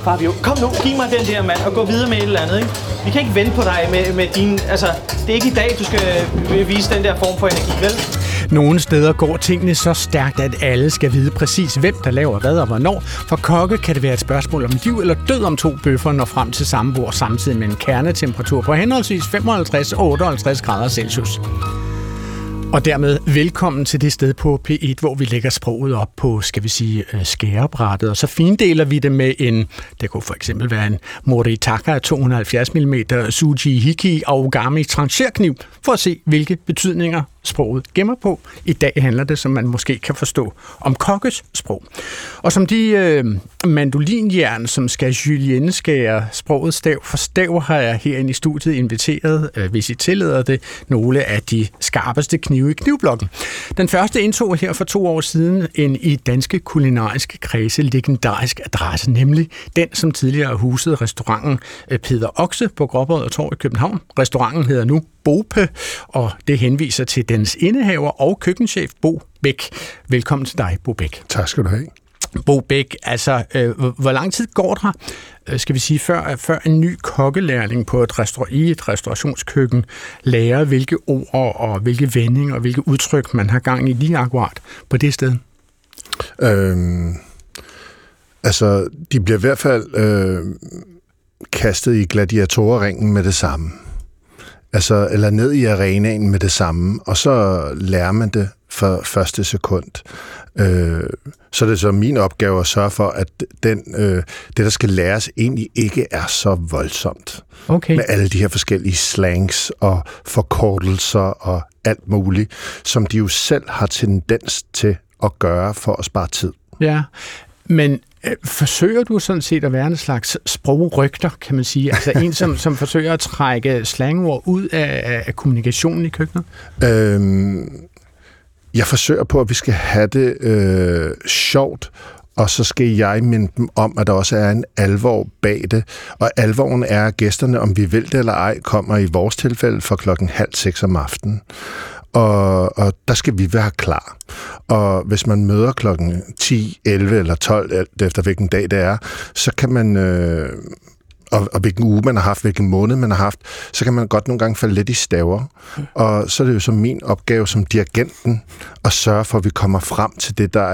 Fabio, kom nu, giv mig den der mand og gå videre med et eller andet, ikke? Vi kan ikke vente på dig med din... Altså, det er ikke i dag, du skal vise den der form for energi, vel? Nogle steder går tingene så stærkt, at alle skal vide præcis, hvem der laver hvad og hvornår. For kokke kan det være et spørgsmål om liv eller død, om 2 bøffer når frem til samme bord samtidig med en kernetemperatur på henholdsvis 55 og 58 grader Celsius. Og dermed velkommen til det sted på P1, hvor vi lægger sproget op på, skal vi sige, skærebrættet. Og så findeler vi det med det kunne for eksempel være en Moritaka 270 mm Tsuji Hiki Aogami trancherkniv, for at se, hvilke betydninger sproget gemmer på. I dag handler det, som man måske kan forstå, om kokkes sprog. Og som de mandolinjern, som skal julienne skære sproget stav for stav, har jeg herinde i studiet inviteret, hvis I tillader det, nogle af de skarpeste knive i knivblokken. Den første indtog her for 2 år siden en i danske kulinariske kredse legendarisk adresse, nemlig den, som tidligere husede restauranten Peder Okse på Gråbrød og Torv i København. Restauranten hedder nu Bope, og det henviser til dens indehaver og køkkenchef Bo Bæk. Velkommen til dig, Bo Bæk. Tak skal du have. Bo Bæk, altså, hvor lang tid går der, skal vi sige, før en ny kokkelærling på et restaurationskøkken lærer, hvilke ord og hvilke vendinger og hvilke udtryk man har gang i lige akkurat på det sted? Altså, de bliver i hvert fald kastet i gladiatorringen med det samme. Altså, eller ned i arenaen med det samme, og så lærer man det for første sekund. Så er det så min opgave at sørge for, at det, der skal læres, egentlig ikke er så voldsomt. Okay. Med alle de her forskellige slangs og forkortelser og alt muligt, som de jo selv har tendens til at gøre for at spare tid. Ja, men forsøger du sådan set at være en slags sprogrygter, kan man sige? Altså en, som forsøger at trække slangord ud af kommunikationen i køkkenet? Jeg forsøger på, at vi skal have det sjovt, og så skal jeg minde dem om, at der også er en alvor bag det. Og alvoren er, at gæsterne, om vi vil det eller ej, kommer i vores tilfælde fra 5:30 om aftenen. Og der skal vi være klar. Og hvis man møder klokken 10, 11 eller 12, alt efter hvilken dag det er, så kan man... Og hvilken uge man har haft, hvilken måned man har haft, så kan man godt nogle gange falde lidt i staver. Og så er det jo så min opgave som dirigenten at sørge for, at vi kommer frem til det, der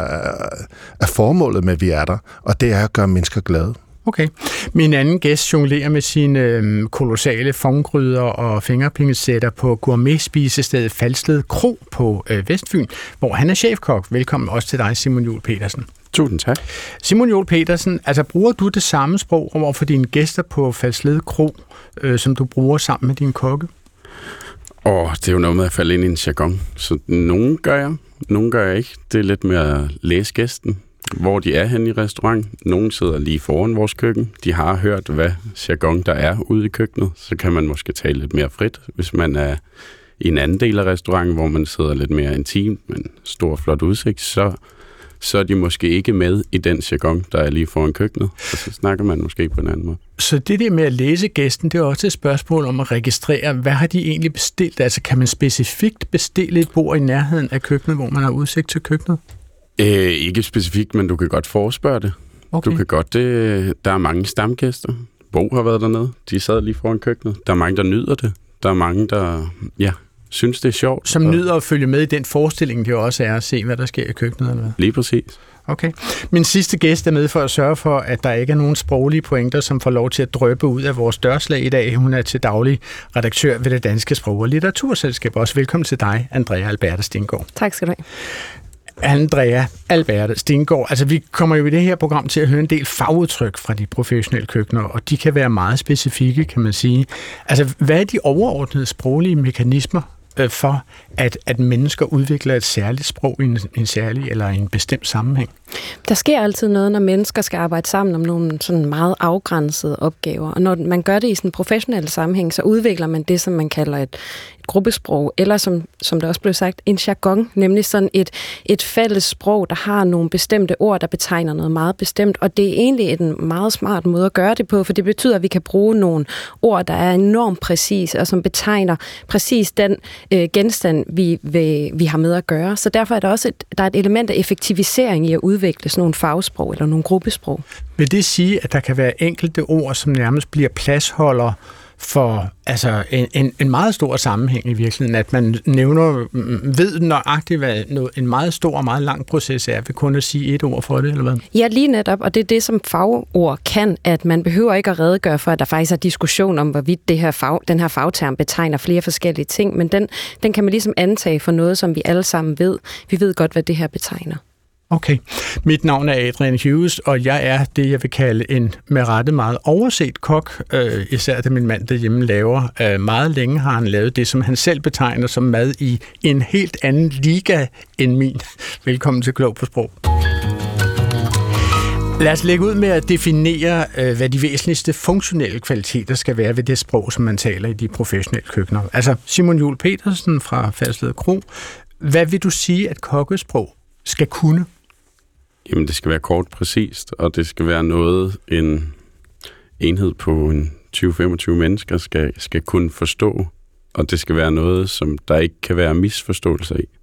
er formålet med, at vi er der. Og det er at gøre mennesker glade. Okay. Min anden gæst jonglerer med sine kolossale fongryder og fingerpingesætter på gourmet-spisestedet Falsted Kro på Vestfyn, hvor han er chefkok. Velkommen også til dig, Simon Juhl Petersen. Tusind tak. Simon Juhl Petersen, altså bruger du det samme sprog over for dine gæster på Falsted Kro, som du bruger sammen med dine kokke? Det er jo noget med at falde ind i en jargon. Så nogen gør jeg, nogen gør jeg ikke. Det er lidt med at læse gæsten, hvor de er henne i restaurant. Nogen sidder lige foran vores køkken. De har hørt, hvad jargon der er ude i køkkenet. Så kan man måske tale lidt mere frit. Hvis man er i en anden del af restauranten, hvor man sidder lidt mere intimt, med en stor, flot udsigt, så er de måske ikke med i den jargon, der er lige foran køkkenet. Og så snakker man måske på en anden måde. Så det der med at læse gæsten, det er også et spørgsmål om at registrere, hvad har de egentlig bestilt? Altså kan man specifikt bestille et bord i nærheden af køkkenet, hvor man har udsigt til køkkenet? Ikke specifikt, men du kan godt forespørge det. Okay. Du kan godt, der er mange stamgæster. Bo har været dernede. De sad lige foran køkkenet. Der er mange, der nyder det. Der er mange, der synes, det er sjovt. Som nyder at følge med i den forestilling, det også er at se, hvad der sker i køkkenet. Eller hvad? Lige præcis. Okay. Min sidste gæst er med for at sørge for, at der ikke er nogen sproglige pointer, som får lov til at drøbe ud af vores dørslag i dag. Hun er til daglig redaktør ved Det Danske Sprog- og Litteraturselskab. Også velkommen til dig, Andrea Alberte Stengård. Tak skal du have. Andrea Alberte Stengård. Altså, vi kommer jo i det her program til at høre en del fagudtryk fra de professionelle køkkener, og de kan være meget specifikke, kan man sige. Altså, hvad er de overordnede sproglige mekanismer for, at mennesker udvikler et særligt sprog i en særlig eller en bestemt sammenhæng? Der sker altid noget, når mennesker skal arbejde sammen om nogle sådan meget afgrænsede opgaver. Og når man gør det i sådan en professionel sammenhæng, så udvikler man det, som man kalder et gruppesprog, eller som der også blev sagt, en jargon, nemlig sådan et fælles sprog, der har nogle bestemte ord, der betegner noget meget bestemt. Og det er egentlig en meget smart måde at gøre det på, for det betyder, at vi kan bruge nogle ord, der er enormt præcise, og som betegner præcis den genstand, vi har med at gøre. Så derfor er der også et element af effektivisering i at udvikle udvikle sådan nogle fagsprog eller nogle gruppesprog. Vil det sige, at der kan være enkelte ord, som nærmest bliver pladsholder for altså en meget stor sammenhæng i virkeligheden, at man ved nøjagtigt, hvad en meget stor og meget lang proces er, ved kun at sige et ord for det, eller hvad? Ja, lige netop, og det er det, som fagord kan, at man behøver ikke at redegøre for, at der faktisk er diskussion om, hvorvidt den her fagterm betegner flere forskellige ting, men den kan man ligesom antage for noget, som vi alle sammen ved. Vi ved godt, hvad det her betegner. Okay. Mit navn er Adrian Hughes, og jeg er det, jeg vil kalde en med rette meget overset kok, især det min mand derhjemme laver. Meget længe har han lavet det, som han selv betegner som mad i en helt anden liga end min. Velkommen til Klog på Sprog. Lad os lægge ud med at definere, hvad de væsentligste funktionelle kvaliteter skal være ved det sprog, som man taler i de professionelle køkkener. Altså Simon Juhl Petersen fra Falsted Kro. Hvad vil du sige, at kokkesprog skal kunne? Jamen, det skal være kort præcist, og det skal være noget, en enhed på en 20-25 mennesker skal kunne forstå, og det skal være noget, som der ikke kan være misforståelser i.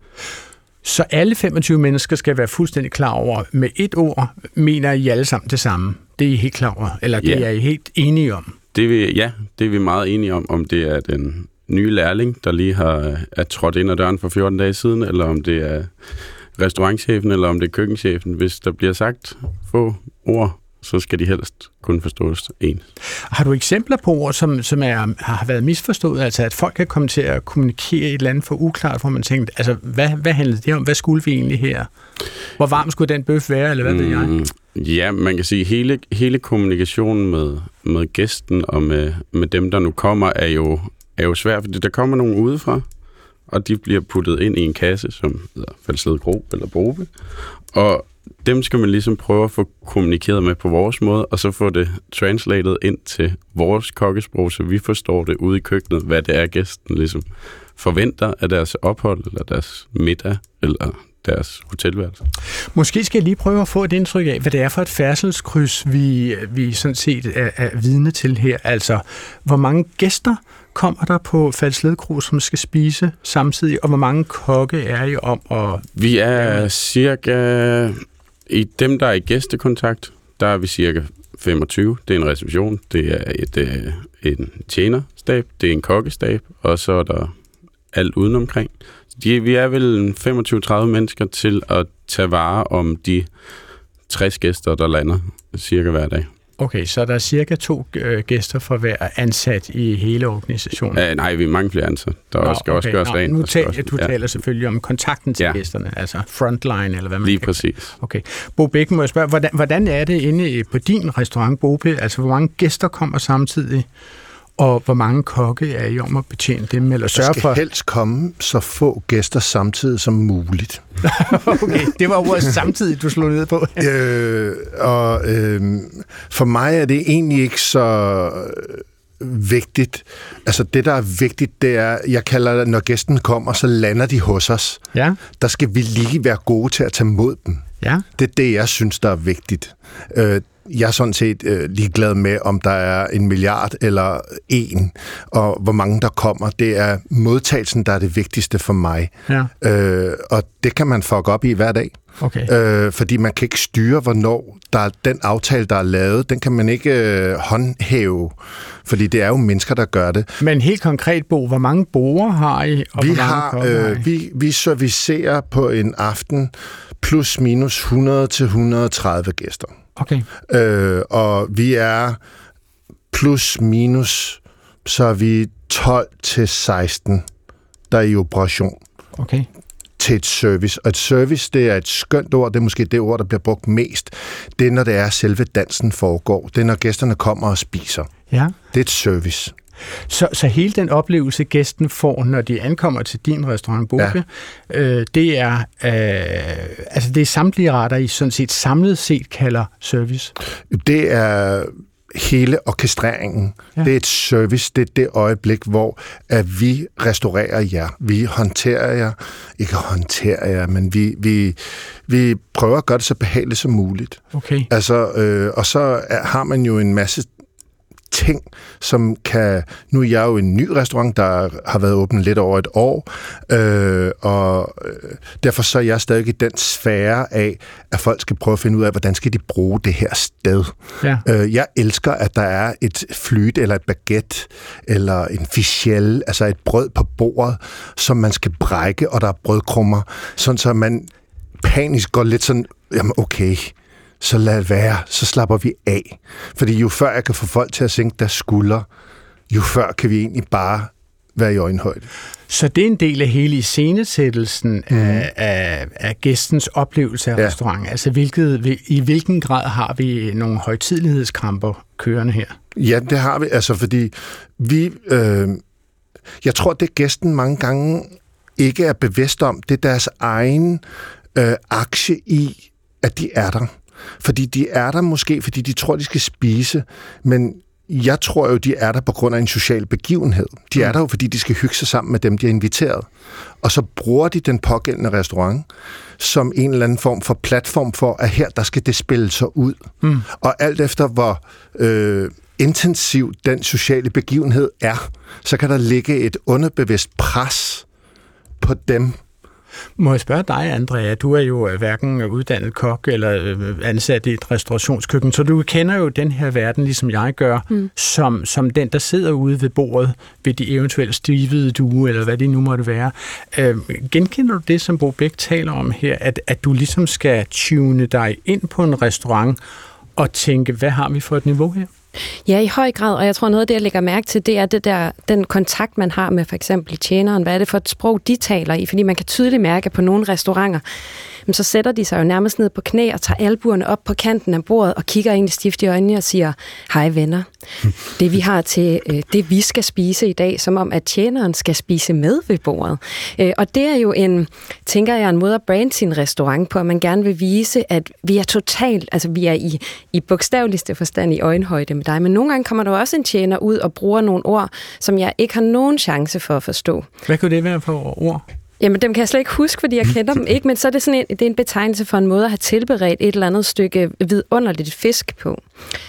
Så alle 25 mennesker skal være fuldstændig klar over, med et ord, mener I alle sammen det samme? Det er I helt klar over, eller det er I helt enige om? Det er vi meget enige om det er den nye lærling, der lige er trådt ind ad døren for 14 dage siden, eller om det er restaurantchefen, eller om det er køkkenchefen. Hvis der bliver sagt få ord, så skal de helst kunne forstås ens. Har du eksempler på ord, som har været misforstået? Altså, at folk kan komme til at kommunikere et eller andet for uklart, hvor man tænkte, altså, hvad handlede det om? Hvad skulle vi egentlig her? Hvor varm skulle den bøf være, eller hvad ved jeg? Ja, man kan sige, hele kommunikationen med gæsten og med dem, der nu kommer, er jo svært, fordi der kommer nogen udefra, og de bliver puttet ind i en kasse, som hedder Falsted Kro eller Bobe. Og dem skal man ligesom prøve at få kommunikeret med på vores måde, og så få det translated ind til vores kokkesprog, så vi forstår det ude i køkkenet, hvad det er, gæsten ligesom forventer af deres ophold, eller deres middag, eller deres hotelværelse. Måske skal jeg lige prøve at få et indtryk af, hvad det er for et færdselskryds, vi sådan set er vidne til her. Altså, hvor mange gæster kommer der på Falsted Kro, som skal spise samtidig, og hvor mange kokke er I om? Vi er cirka, i dem, der er i gæstekontakt, der er vi cirka 25. Det er en reception, det er en tjenerstab, det er en kokkestab, og så er der alt udenomkring. Vi er vel 25-30 mennesker til at tage vare om de 60 gæster, der lander cirka hver dag. Okay, så der er cirka 2 gæster for hver ansat i hele organisationen? Nej, vi er mange flere ansatte. Der skal også gøres rent. Du taler selvfølgelig om kontakten til gæsterne, altså frontline, eller hvad man lige præcis. Okay. Bo Bækken, må jeg spørge, hvordan er det inde på din restaurant, Bobe? Altså, hvor mange gæster kommer samtidig? Og hvor mange kokke er I om at betjene dem? Eller der skal helst komme så få gæster samtidig som muligt. Okay, det var ordet samtidig, du slog ned på. For mig er det egentlig ikke så vigtigt. Altså det, der er vigtigt, det er, jeg kalder det, når gæsten kommer, så lander de hos os. Ja. Der skal vi lige være gode til at tage mod dem. Ja. Det er det, jeg synes, der er vigtigt. Jeg er sådan set ligeglad med, om der er 1 milliard eller 1, og hvor mange der kommer. Det er modtagelsen, der er det vigtigste for mig. Ja. Og det kan man fuck op i hver dag. Okay. Fordi man kan ikke styre, hvornår der er den aftale, der er lavet. Den kan man ikke håndhæve, fordi det er jo mennesker, der gør det. Men helt konkret, Bo, hvor mange borde har I? Og vi servicerer på en aften plus minus 100-130 gæster. Okay. Og vi er plus minus, så er vi 12-16, der er i operation. Okay. Til et service. Og et service, det er et skønt ord, det er måske det ord, der bliver brugt mest. Det er, når det er selve dansen foregår. Det er, når gæsterne kommer og spiser. Ja. Det er et service. Så hele den oplevelse, gæsten får, når de ankommer til din restaurant, Bobe, det er det er samtlige retter, I sådan set samlet set kalder service? Det er hele orkestreringen. Ja. Det er et service. Det er det øjeblik, hvor at vi restaurerer jer. Vi håndterer jer. Ikke håndterer jer, men vi prøver at gøre det så behageligt som muligt. Okay. Altså, og så har man jo en masse ting, som kan... Nu er jeg jo en ny restaurant, der har været åben lidt over et år, og derfor så er jeg stadig i den sfære af, at folk skal prøve at finde ud af, hvordan skal de bruge det her sted. Ja. Jeg elsker, at der er et flyt eller et baguette, eller en fichelle, altså et brød på bordet, som man skal brække, og der er brødkrummer, sådan så man panisk går lidt sådan, jamen okay, så lad være, så slapper vi af. Fordi jo før jeg kan få folk til at sænke deres skuldre, jo før kan vi egentlig bare være i øjenhøjde. Så det er en del af hele iscenesættelsen af gæstens oplevelse af restauranten. Altså i hvilken grad har vi nogle højtidlighedskramper kørende her? Ja, det har vi, altså fordi vi... jeg tror, det gæsten mange gange ikke er bevidst om, det er deres egen aktie i, at de er der. Fordi de er der måske, fordi de tror, de skal spise, men jeg tror jo, de er der på grund af en social begivenhed. De er der jo, fordi de skal hygge sig sammen med dem, de har inviteret. Og så bruger de den pågældende restaurant som en eller anden form for platform for, at her, der skal det spille sig ud. Og alt efter, hvor intensiv den sociale begivenhed er, så kan der ligge et underbevidst pres på dem. Må jeg spørge dig, Andrea? Du er jo hverken uddannet kok eller ansat i et restaurationskøkken, så du kender jo den her verden, ligesom jeg gør, som den, der sidder ude ved bordet ved de eventuelt stivede duer, eller hvad det nu måtte være. Genkender du det, som Bo Bech taler om her, at du ligesom skal tune dig ind på en restaurant og tænke, hvad har vi for et niveau her? Ja, i høj grad, og jeg tror noget af det, jeg lægger mærke til, det er den kontakt, man har med for eksempel tjeneren. Hvad er det for et sprog, de taler i? Fordi man kan tydeligt mærke, at på nogle restauranter, så sætter de sig jo nærmest ned på knæ og tager albuerne op på kanten af bordet og kigger egentlig stift i øjnene og siger, hej venner, det vi har til det, vi skal spise i dag, som om at tjeneren skal spise med ved bordet. Og det er jo tænker jeg, en måde at brande sin restaurant på, at man gerne vil vise, at vi er totalt, altså vi er i bogstaveligste forstand i øjenhøjde med dig, men nogle gange kommer der også en tjener ud og bruger nogle ord, som jeg ikke har nogen chance for at forstå. Hvad kunne det være for ord? Jamen, dem kan jeg slet ikke huske, fordi jeg kender dem ikke, men så er det sådan det er en betegnelse for en måde at have tilberedt et eller andet stykke vidunderligt fisk på,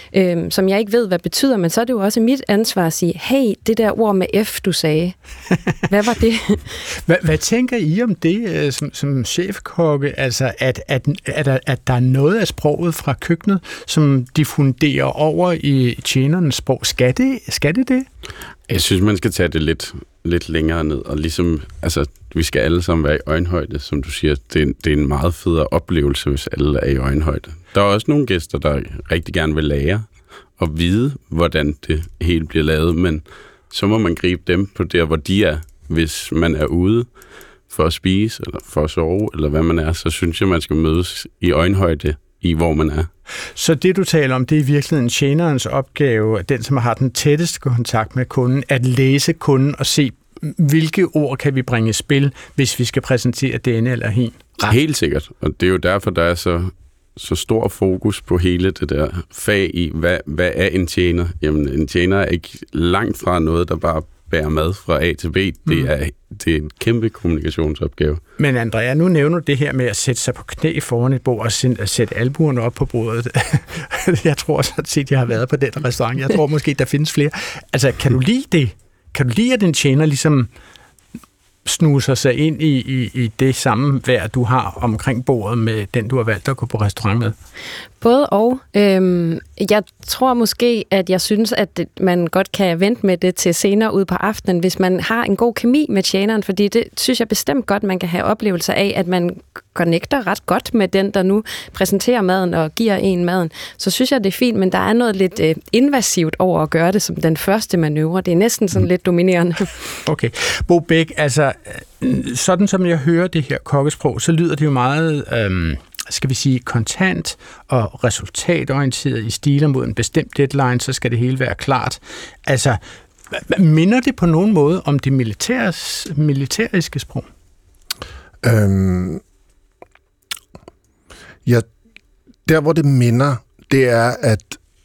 som jeg ikke ved, hvad betyder, men så er det jo også mit ansvar at sige, hey, det der ord med F, du sagde, hvad var det? Hvad tænker I om det som chefkokke, altså at der er noget af sproget fra køkkenet, som diffunderer over i tjenernes sprog? Skal det? Jeg synes, man skal tage det lidt længere ned, og ligesom, altså, vi skal alle sammen være i øjenhøjde, som du siger. Det er en meget federe oplevelse, hvis alle er i øjenhøjde. Der er også nogle gæster, der rigtig gerne vil lære og vide, hvordan det hele bliver lavet, men så må man gribe dem på der, hvor de er. Hvis man er ude for at spise, eller for at sove, eller hvad man er, så synes jeg, man skal mødes i øjenhøjde i, hvor man er. Så det, du taler om, det er i virkeligheden tjenerens opgave, den, som har den tætteste kontakt med kunden, at læse kunden og se, hvilke ord kan vi bringe i spil, hvis vi skal præsentere denne eller hin. Helt sikkert, og det er jo derfor, der er så stor fokus på hele det der fag i, hvad er en tjener? Jamen, en tjener er ikke langt fra noget, der bare bærer mad fra A til B. Det er en kæmpe kommunikationsopgave. Men Andrea, nu nævner du det her med at sætte sig på knæ foran et bord og sætte albuerne op på bordet. Jeg tror sådan set, jeg har været på den restaurant. Jeg tror måske, der findes flere. Altså, kan du lide det? Kan du lide, at den tjener ligesom snuser sig ind i det sammenvær, du har omkring bordet med den, du har valgt at gå på restaurant med? Både og. Jeg tror måske, at jeg synes, at man godt kan vente med det til senere ud på aftenen, hvis man har en god kemi med tjeneren, fordi det synes jeg bestemt godt, man kan have oplevelser af, at man connecter ret godt med den, der nu præsenterer maden og giver en maden. Så synes jeg, det er fint, men der er noget lidt invasivt over at gøre det som den første manøvre. Det er næsten sådan lidt dominerende. Okay. Bo Bech, altså sådan som jeg hører det her kokkesprog, så lyder det jo meget skal vi sige, kontant og resultatorienteret i stiler mod en bestemt deadline, så skal det hele være klart. Altså, minder det på nogen måde om det militæriske sprog? Ja, der hvor det minder, det er, at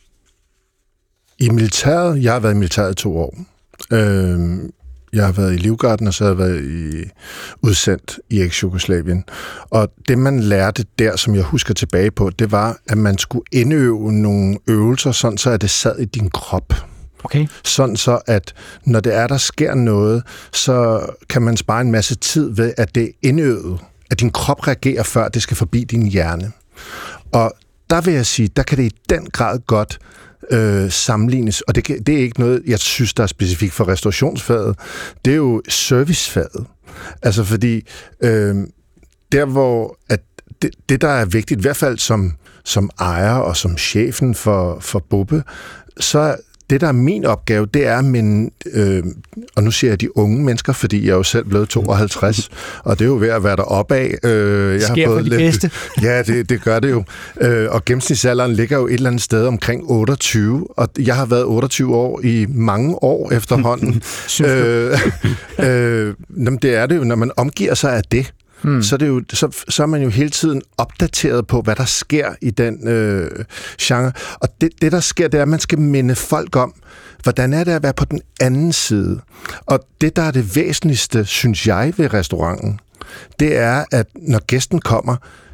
i militæret, jeg har været i militæret i 2 år, jeg har været i Livgarden, og så har jeg været udsendt i eks-Jugoslavien. Og det, man lærte der, som jeg husker tilbage på, det var, at man skulle indøve nogle øvelser, sådan så at det sad i din krop. Okay. Sådan så, at når det er, der sker noget, så kan man spare en masse tid ved, at det er indøvet, at din krop reagerer, før det skal forbi din hjerne. Og der vil jeg sige, der kan det i den grad godt sammenlignes, og det er ikke noget, jeg synes, der er specifikt for restaurationsfaget. Det er jo servicefaget. Altså fordi der hvor at det, der er vigtigt, i hvert fald som ejer og som chefen for Bubbe, så det, der er min opgave, det er, og nu siger jeg de unge mennesker, fordi jeg er jo selv blevet 52, og det er jo ved at være deroppe af. Sker for de bedste. Ja, det gør det jo. Og gennemsnitsalderen ligger jo et eller andet sted omkring 28, og jeg har været 28 år i mange år efterhånden. Det er det jo, når man omgiver sig af det. Så er man jo hele tiden opdateret på, hvad der sker i den genre. Og det, der sker, det er, at man skal minde folk om, hvordan er det at være på den anden side. Og det, der er det væsentligste, synes jeg, ved restauranten, det er, at når gæsten kommer,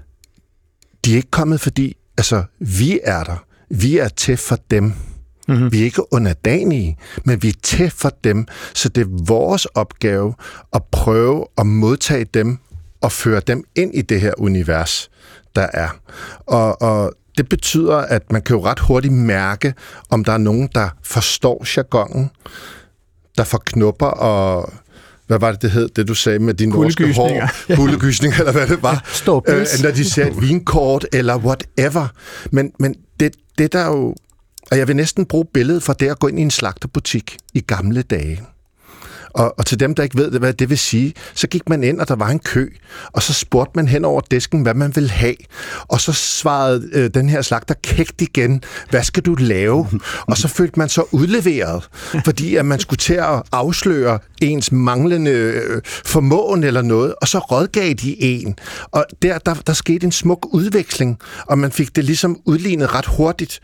de er ikke kommet, fordi vi er der. Vi er til for dem. Mm-hmm. Vi er ikke underdanige, men vi er til for dem. Så det er vores opgave at prøve at modtage dem og føre dem ind i det her univers, der er. Og det betyder, at man kan jo ret hurtigt mærke, om der er nogen, der forstår jargonen, der får knupper og... Hvad var det hed, det du sagde med din norske hår? Kuldegysning, eller hvad det var. Når de ser et vinkort, eller whatever. Men det der jo... Og jeg vil næsten bruge billedet fra det at gå ind i en slagterbutik i gamle dage. Og til dem, der ikke ved, hvad det vil sige, så gik man ind, og der var en kø, og så spurgte man hen over disken, hvad man ville have. Og så svarede den her slagter kægt igen, hvad skal du lave? Og så følte man så udleveret, fordi at man skulle til at afsløre ens manglende formåen eller noget, og så rådgav de en. Og der skete en smuk udveksling, og man fik det ligesom udlignet ret hurtigt.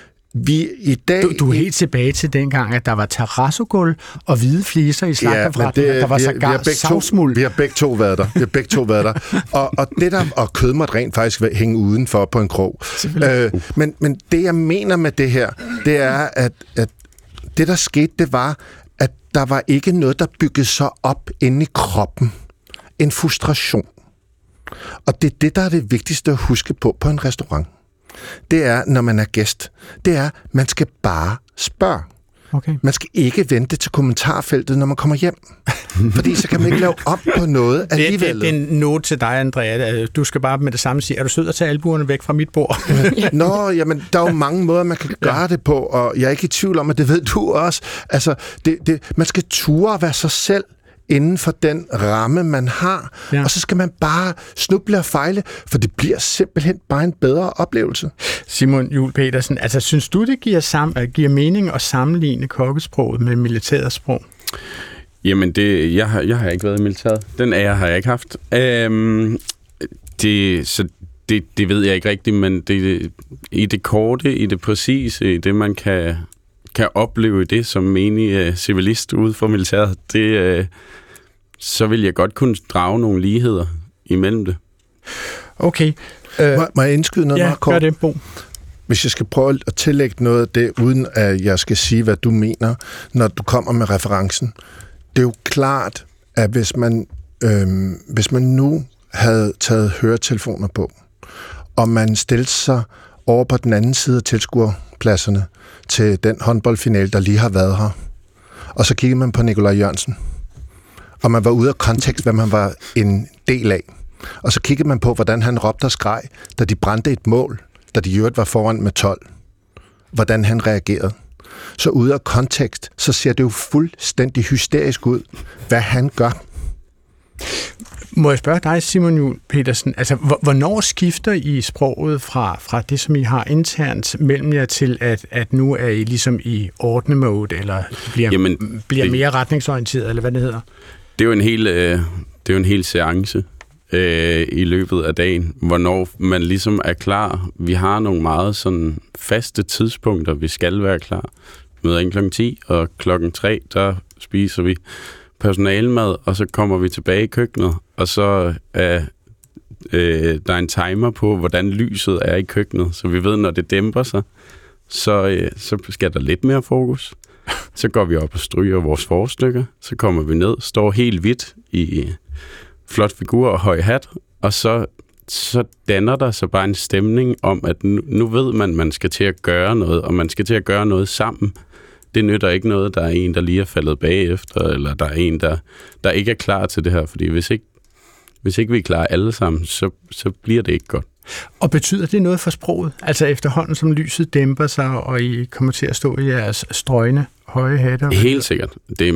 Du er helt tilbage til dengang, at der var terrassogulv og hvide fliser i slagterforretninger. Der var sågar savsmuld. Vi har begge to været der. Og det der, og kød måtte rent faktisk hænge udenfor på en krog. Men det, jeg mener med det her, det er, at det, der skete, det var, at der var ikke noget, der byggede sig op inde i kroppen. En frustration. Og det er det, der er det vigtigste at huske på en restaurant. Det er, når man er gæst, det er, man skal bare spørge. Okay. Man skal ikke vente til kommentarfeltet, når man kommer hjem. Fordi så kan man ikke lave op på noget alligevel. Det er en note til dig, Andrea. Du skal bare med det samme sige, er du sød at tage albuerne væk fra mit bord? Nå, jamen, der er jo mange måder, man kan gøre det på, og jeg er ikke i tvivl om, at det ved du også. Altså, man skal ture være sig selv inden for den ramme, man har. Ja. Og så skal man bare snuble og fejle, for det bliver simpelthen bare en bedre oplevelse. Simon Juhl Petersen, altså synes du, det giver mening at sammenligne kokkesproget med militærets sprog? Jamen, jeg har ikke været i militæret. Den ære har jeg ikke haft. Det ved jeg ikke rigtigt, men i det korte, i det præcise, i det man kan opleve det som menig civilist ude for militæret, så vil jeg godt kunne drage nogle ligheder imellem det. Okay. Må jeg indskyde noget meget kort? Ja, gør det, Bo. Hvis jeg skal prøve at tillægge noget af det, uden at jeg skal sige, hvad du mener, når du kommer med referencen. Det er jo klart, at hvis man nu havde taget høretelefoner på, og man stillede sig over på den anden side af tilskuerpladserne til den håndboldfinale, der lige har været her, og så kiggede man på Nikolaj Jørgensen, og man var ude af kontekst, hvad man var en del af. Og så kiggede man på, hvordan han råbte og skreg, da de brændte et mål, da de i øvrigt var foran med 12. Hvordan han reagerede. Så ude af kontekst, så ser det jo fuldstændig hysterisk ud, hvad han gør. Må jeg spørge dig, Simon Juhl Petersen, altså hvornår skifter I sproget fra det, som I har internt mellem jer til, at nu er I ligesom i ordne-mode, eller bliver mere retningsorienteret, eller hvad det hedder? Det er jo en hel seance i løbet af dagen, hvornår man ligesom er klar. Vi har nogle meget sådan faste tidspunkter, vi skal være klar. Møder ind klokken 10, og klokken 3, der spiser vi personalemad, og så kommer vi tilbage i køkkenet, og så er der er en timer på, hvordan lyset er i køkkenet, så vi ved, når det dæmper sig, så skal der lidt mere fokus. Så går vi op og stryger vores forstykker, så kommer vi ned, står helt hvidt i flot figur og høj hat, og så danner der så bare en stemning om, at nu ved man skal til at gøre noget, og man skal til at gøre noget sammen. Det nytter ikke noget, der er en, der lige er faldet bagefter, eller der er en, der ikke er klar til det her, fordi hvis ikke vi er klar alle sammen, så bliver det ikke godt. Og betyder det noget for sproget? Altså efterhånden, som lyset dæmper sig, og I kommer til at stå i jeres strøgne høje hatter? Helt sikkert. Det er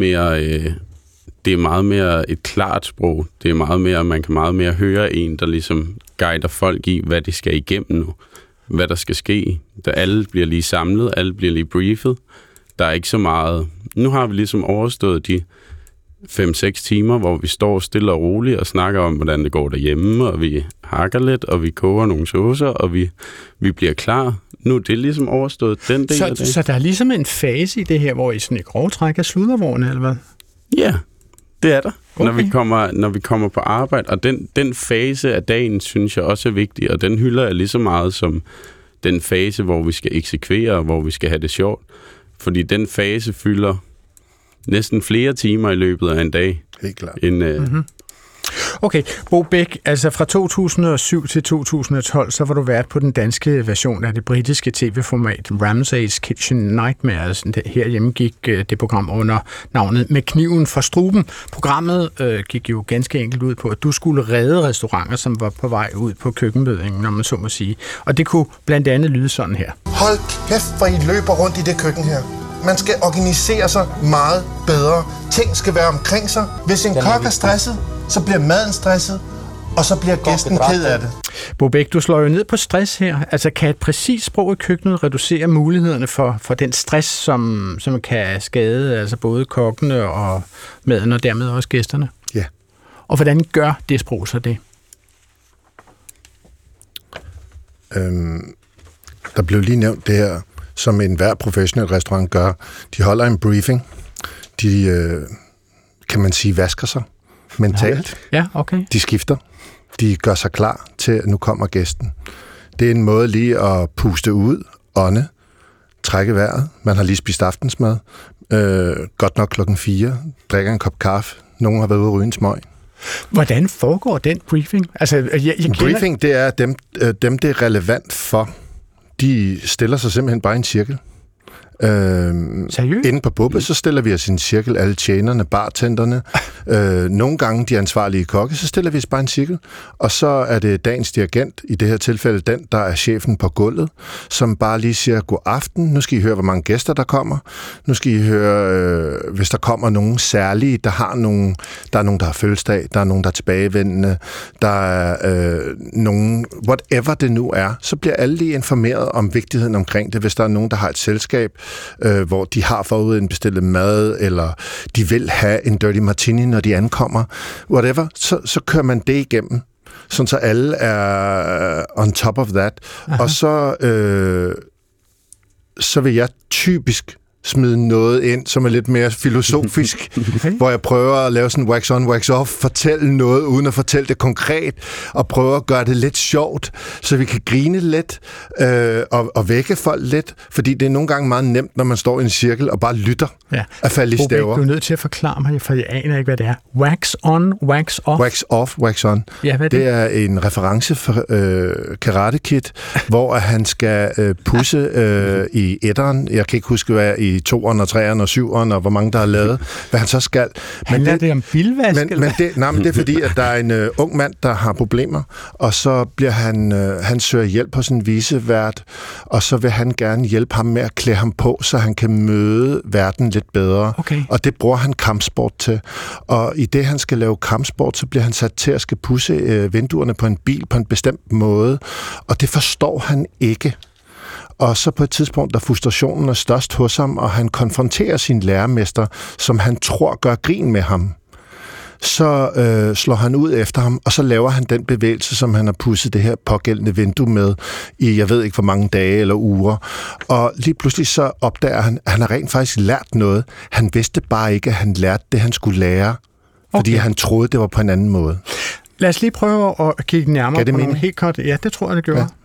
meget mere et klart sprog. Det er meget mere, man kan meget mere høre en, der ligesom guider folk i, hvad de skal igennem nu. Hvad der skal ske. Da alle bliver lige samlet, alle bliver lige briefet. Der er ikke så meget. Nu har vi ligesom overstået de 5-6 timer, hvor vi står stille og roligt og snakker om, hvordan det går derhjemme, og vi hakker lidt, og vi koger nogle saucer, og vi bliver klar. Nu er det ligesom overstået den del af det. Så der er ligesom en fase i det her, hvor I sådan i grov træk er sluddervognen, eller hvad? Ja, det er der. Okay. Når vi kommer på arbejde, og den fase af dagen, synes jeg også er vigtig, og den hylder jeg lige så meget som den fase, hvor vi skal eksekvere, og hvor vi skal have det sjovt. Fordi den fase fylder næsten flere timer i løbet af en dag. Helt klart. Okay, Bo Bech, altså fra 2007 til 2012, så var du vært på den danske version af det britiske tv-format Ramsay's Kitchen Nightmares. Herhjemme gik det program under navnet Med kniven for struben. Programmet gik jo ganske enkelt ud på, at du skulle redde restauranter, som var på vej ud på køkkenbødningen, når man så må sige. Og det kunne blandt andet lyde sådan her. Hold kæft, hvor I løber rundt i det køkken her. Man skal organisere sig meget bedre. Ting skal være omkring sig. Hvis en kok er stresset, så bliver maden stresset, og så bliver gæsten ked af det. Bo Bech, du slår jo ned på stress her. Altså, kan et præcist sprog i køkkenet reducere mulighederne for den stress, som kan skade altså både kokkene og maden, og dermed også gæsterne? Ja. Og hvordan gør det sprog så det? Der blev lige nævnt det her, som enhver professionel restaurant gør. De holder en briefing. De, kan man sige, vasker sig mentalt. Ja, okay. De skifter. De gør sig klar til, at nu kommer gæsten. Det er en måde lige at puste ud, ånde, trække vejret. Man har lige spist aftensmad. Godt nok 4:00. Drikker en kop kaffe. Nogen har været ude at ryge en smøg. Hvordan foregår den briefing? Altså, En briefing, det er dem, det er relevant for. De stiller sig simpelthen bare i en cirkel. Seriøst? Inde på Bubbe, så stiller vi os i en cirkel, alle tjenerne, bartenderne. Nogle gange de ansvarlige kokke, så stiller vi os bare i en cirkel. Og så er det dagens dirigent, i det her tilfælde den, der er chefen på gulvet, som bare lige siger, god aften, nu skal I høre, hvor mange gæster der kommer. Nu skal I høre, hvis der kommer nogen særlige, der er nogen, der har fødselsdag, der er nogen, der er tilbagevendende, der er nogen, whatever det nu er, så bliver alle lige informeret om vigtigheden omkring det, hvis der er nogen, der har et selskab, hvor de har forudindbestillet mad, eller de vil have en dirty martini, når de ankommer, whatever, så kører man det igennem, sådan så alle er on top of that. Aha. Og så vil jeg typisk smide noget ind, som er lidt mere filosofisk, okay, hvor jeg prøver at lave sådan wax on, wax off, fortælle noget, uden at fortælle det konkret, og prøve at gøre det lidt sjovt, så vi kan grine lidt, og vække folk lidt, fordi det er nogle gange meget nemt, når man står i en cirkel og bare lytter, at falde i staver. Du er nødt til at forklare mig, for jeg aner ikke, hvad det er. Wax on, wax off? Wax off, wax on. Ja, hvad er det? Det er en reference for Karate Kid, hvor han skal pusse i etteren. Jeg kan ikke huske, hvad i 2'eren og 3'eren og 7'eren, og hvor mange der har lavet, hvad han så skal. Handler det om bilvask? Men det er fordi, at der er en ung mand, der har problemer, og så bliver han søger hjælp hos en vicevært, og så vil han gerne hjælpe ham med at klæde ham på, så han kan møde verden lidt bedre. Okay. Og det bruger han kampsport til. Og i det, han skal lave kampsport, så bliver han sat til at skal pudse vinduerne på en bil på en bestemt måde, og det forstår han ikke. Og så på et tidspunkt, da frustrationen er størst hos ham, og han konfronterer sin lærermester, som han tror gør grin med ham, så slår han ud efter ham, og så laver han den bevægelse, som han har pudset det her pågældende vindue med i, jeg ved ikke hvor mange dage eller uger. Og lige pludselig så opdager han, at han har rent faktisk lært noget. Han vidste bare ikke, at han lærte det, han skulle lære, fordi han troede, det var på en anden måde. Lad os lige prøve at kigge nærmere på nogle helt kort. Ja, det tror jeg, det gjorde. Ja.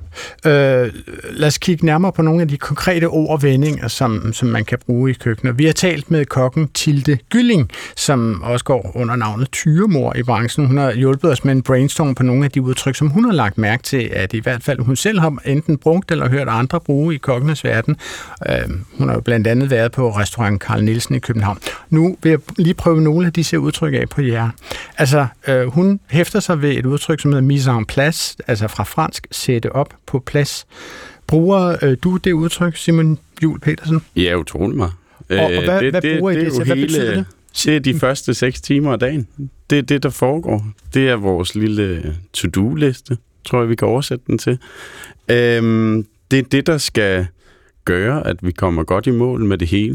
Lad os kigge nærmere på nogle af de konkrete ord og vendinger, som man kan bruge i køkkenet. Vi har talt med kokken Tilde Gylling, som også går under navnet Tyremor i branchen. Hun har hjulpet os med en brainstorm på nogle af de udtryk, som hun har lagt mærke til, at i hvert fald hun selv har enten brugt eller hørt andre bruge i kokkenes verden. Hun har jo blandt andet været på restaurant Carl Nielsen i København. Nu vil jeg lige prøve nogle af disse udtryk af på jer. Altså, hun hæfter sig ved et udtryk, som hedder mise en place, altså fra fransk, sætte op på plads. Bruger du det udtryk, Simon Juhl Petersen? Ja, utrolig meget. Og hvad bruger I det til? Hvad betyder det? Det er de første 6 timer af dagen. Det er det, der foregår. Det er vores lille to-do-liste, tror jeg, vi kan oversætte den til. Det er det, der skal gøre, at vi kommer godt i mål med det hele.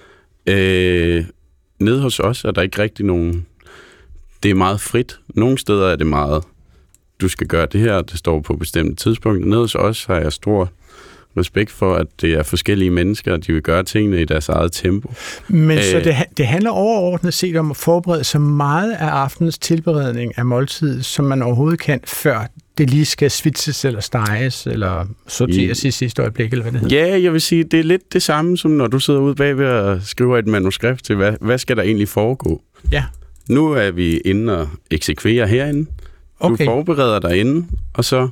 Nede hos os er der ikke rigtig nogen... Det er meget frit. Nogle steder er det meget... Du skal gøre det her, det står på bestemte tidspunkter. Nede hos os har jeg stor respekt for, at det er forskellige mennesker, og de vil gøre tingene i deres eget tempo. Men så det handler overordnet set om at forberede så meget af aftenens tilberedning af måltid, som man overhovedet kan, før det lige skal svitses eller steges, eller sorteres i sidste øjeblik, eller hvad det hedder? Ja, jeg vil sige, det er lidt det samme, som når du sidder ude bagved og skriver et manuskript til, hvad skal der egentlig foregå? Ja. Nu er vi inde og eksekverer herinde. Du forbereder dig inde, og så...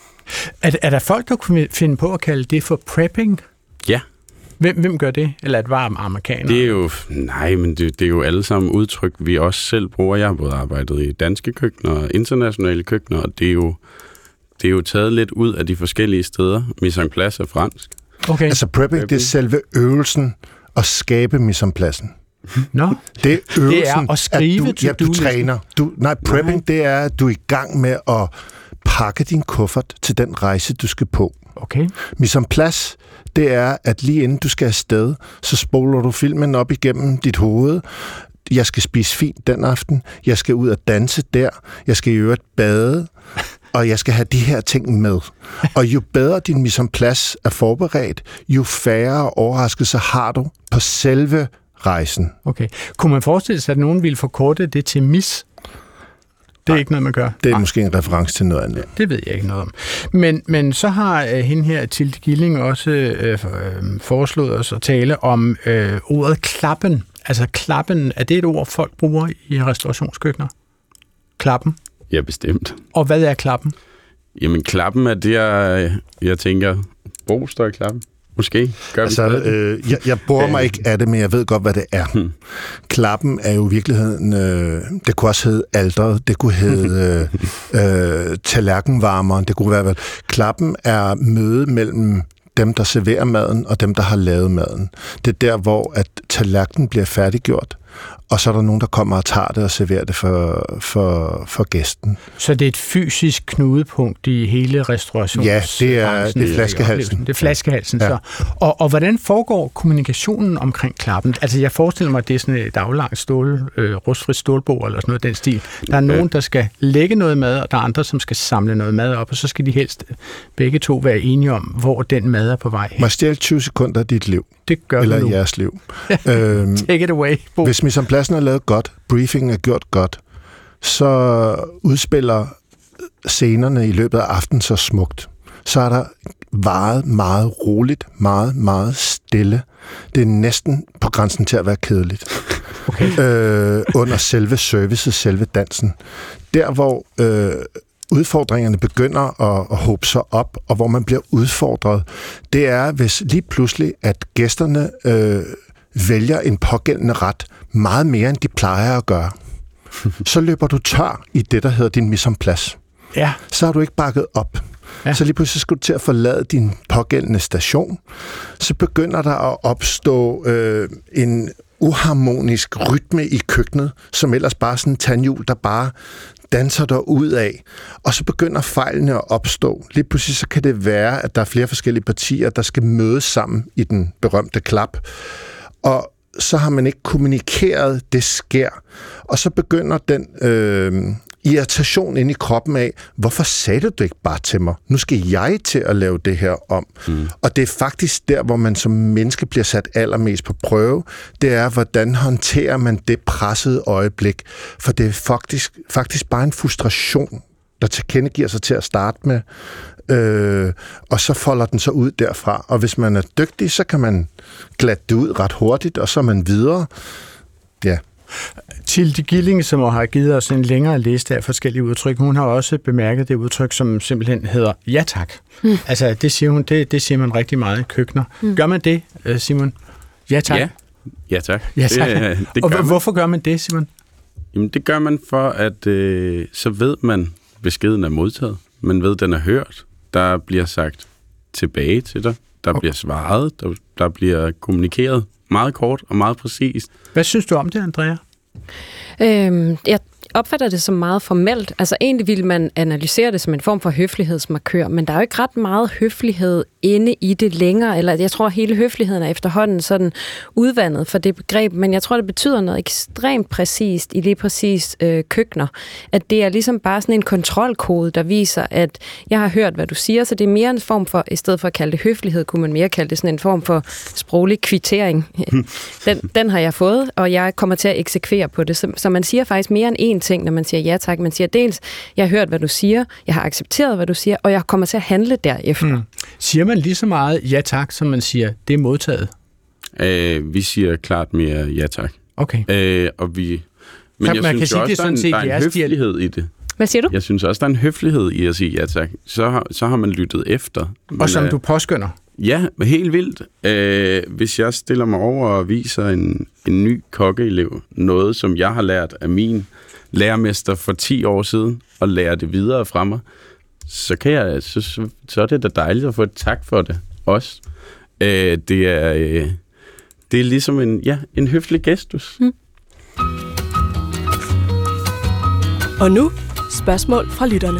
Er der folk, der kunne finde på at kalde det for prepping? Ja. Hvem gør det? Eller et varmt amerikaner? Det er jo... Nej, men det er jo alle sammen udtryk, vi også selv bruger. Jeg har både arbejdet i danske køkkener og internationale køkkener, og det er jo taget lidt ud af de forskellige steder. Mise en place er fransk. Okay. Altså prepping, det er selve øvelsen at skabe mise en placen. No. Det er øvelsen, det er at skrive at du træner. Prepping, det er, at du er i gang med at pakke din kuffert til den rejse, du skal på. Okay. Mise en place, det er, at lige inden du skal afsted, så spoler du filmen op igennem dit hoved. Jeg skal spise fint den aften. Jeg skal ud og danse der. Jeg skal i øvrigt bade. Og jeg skal have de her ting med. Og jo bedre din mise en place er forberedt, jo færre overraskelser har du på selve rejsen. Okay. Kunne man forestille sig, at nogen ville forkorte det til mis? Det er ikke noget, man gør. Det er måske en reference til noget andet. Det ved jeg ikke noget om. Men så har hende her, Tilde Gylling, også foreslået os at tale om ordet klappen. Altså klappen, er det et ord, folk bruger i restaurationskøkkener? Klappen? Ja, bestemt. Og hvad er klappen? Jamen, klappen er det, jeg tænker, broster i klappen. Måske. Jeg bruger mig ikke af det, men jeg ved godt, hvad det er. Klappen er jo i virkeligheden... det kunne også hedde alteret, det kunne hedde tallerkenvarmeren, det kunne være... Klappen er møde mellem dem, der serverer maden, og dem, der har lavet maden. Det er der, hvor at tallerkenen bliver færdiggjort, og så er der nogen, der kommer og tager det og serverer det for gæsten. Så det er et fysisk knudepunkt i hele restaurationsbranchen? Ja, det er flaskehalsen. Det er flaskehalsen, ja. Så. Og hvordan foregår kommunikationen omkring klappen? Altså, jeg forestiller mig, at det er sådan et aflangt rustfrit stålbord eller sådan noget den stil. Der er nogen, der skal lægge noget mad, og der er andre, som skal samle noget mad op, og så skal de helst begge to være enige om, hvor den mad er på vej. Må jeg stjæle 20 sekunder af dit liv? Det gør eller du. jeres liv. Take it away, Bo. Hvis mise en placen er lavet godt, briefingen er gjort godt, så udspiller scenerne i løbet af aftenen så smukt. Så er der varet meget roligt, meget, meget stille. Det er næsten på grænsen til at være kedeligt. Okay. Under selve servicet, selve dansen. Der, hvor udfordringerne begynder at hobe sig op, og hvor man bliver udfordret, det er, hvis lige pludselig, at gæsterne vælger en pågældende ret meget mere, end de plejer at gøre. Så løber du tør i det, der hedder din mise en place. Ja. Så har du ikke bakket op. Ja. Så lige pludselig skal du til at forlade din pågældende station. Så begynder der at opstå en uharmonisk rytme i køkkenet, som ellers bare sådan en tandhjul, der bare danser der ud af, og så begynder fejlene at opstå. Lige pludselig så kan det være, at der er flere forskellige partier, der skal mødes sammen i den berømte klap, og så har man ikke kommunikeret, det sker, og så begynder den irritation inde i kroppen af, hvorfor sagde du det ikke bare til mig? Nu skal jeg til at lave det her om. Og det er faktisk der, hvor man som menneske bliver sat allermest på prøve. Det er, hvordan håndterer man det pressede øjeblik? For det er faktisk bare en frustration, der tilkendegiver sig til at starte med. og så folder den så ud derfra. Og hvis man er dygtig, så kan man glatte det ud ret hurtigt, og så er man videre. Ja. Tilde Gilling, som har givet os en længere liste af forskellige udtryk, hun har også bemærket det udtryk, som simpelthen hedder ja tak. Altså, det siger hun, det siger man rigtig meget i køkkener. Gør man det, Simon? Ja tak? Ja tak. Ja, tak. Det og hvorfor gør man det, Simon? Jamen, det gør man for, at så ved man, beskeden er modtaget. Man ved, den er hørt. Der bliver sagt tilbage til dig. Der bliver svaret. Der bliver kommunikeret meget kort og meget præcist. Hvad synes du om det, Andrea? Jeg opfatter det som meget formelt. Altså egentlig ville man analysere det som en form for høflighedsmarkør, men der er jo ikke ret meget høflighed inde i det længere, eller jeg tror, hele høfligheden er efterhånden sådan udvandet for det begreb, men jeg tror, det betyder noget ekstremt præcist i lige præcis køkkener, at det er ligesom bare sådan en kontrolkode, der viser, at jeg har hørt, hvad du siger, så det er mere en form for, i stedet for at kalde det høflighed, kunne man mere kalde det sådan en form for sproglig kvittering. Den har jeg fået, og jeg kommer til at eksekvere på det. Så man siger faktisk mere end én ting, når man siger ja tak. Man siger dels, jeg har hørt, hvad du siger, jeg har accepteret, hvad du siger, og jeg kommer til at handle derefter. Siger man lige så meget ja tak, som man siger, det er modtaget? Vi siger klart mere ja tak. Okay. Men jeg synes jo også, der er en høflighed i det. Hvad siger du? Jeg synes også, der er en høflighed i at sige ja tak. Så har man lyttet efter. Og som du påskynder? Ja, helt vildt. Hvis jeg stiller mig over og viser en ny kokkeelev noget, som jeg har lært af min lærermester for 10 år siden, og lærer det videre fra mig, så er det da dejligt at få et tak for det også. Det er ligesom en høflig gestus. Og nu spørgsmål fra lytterne.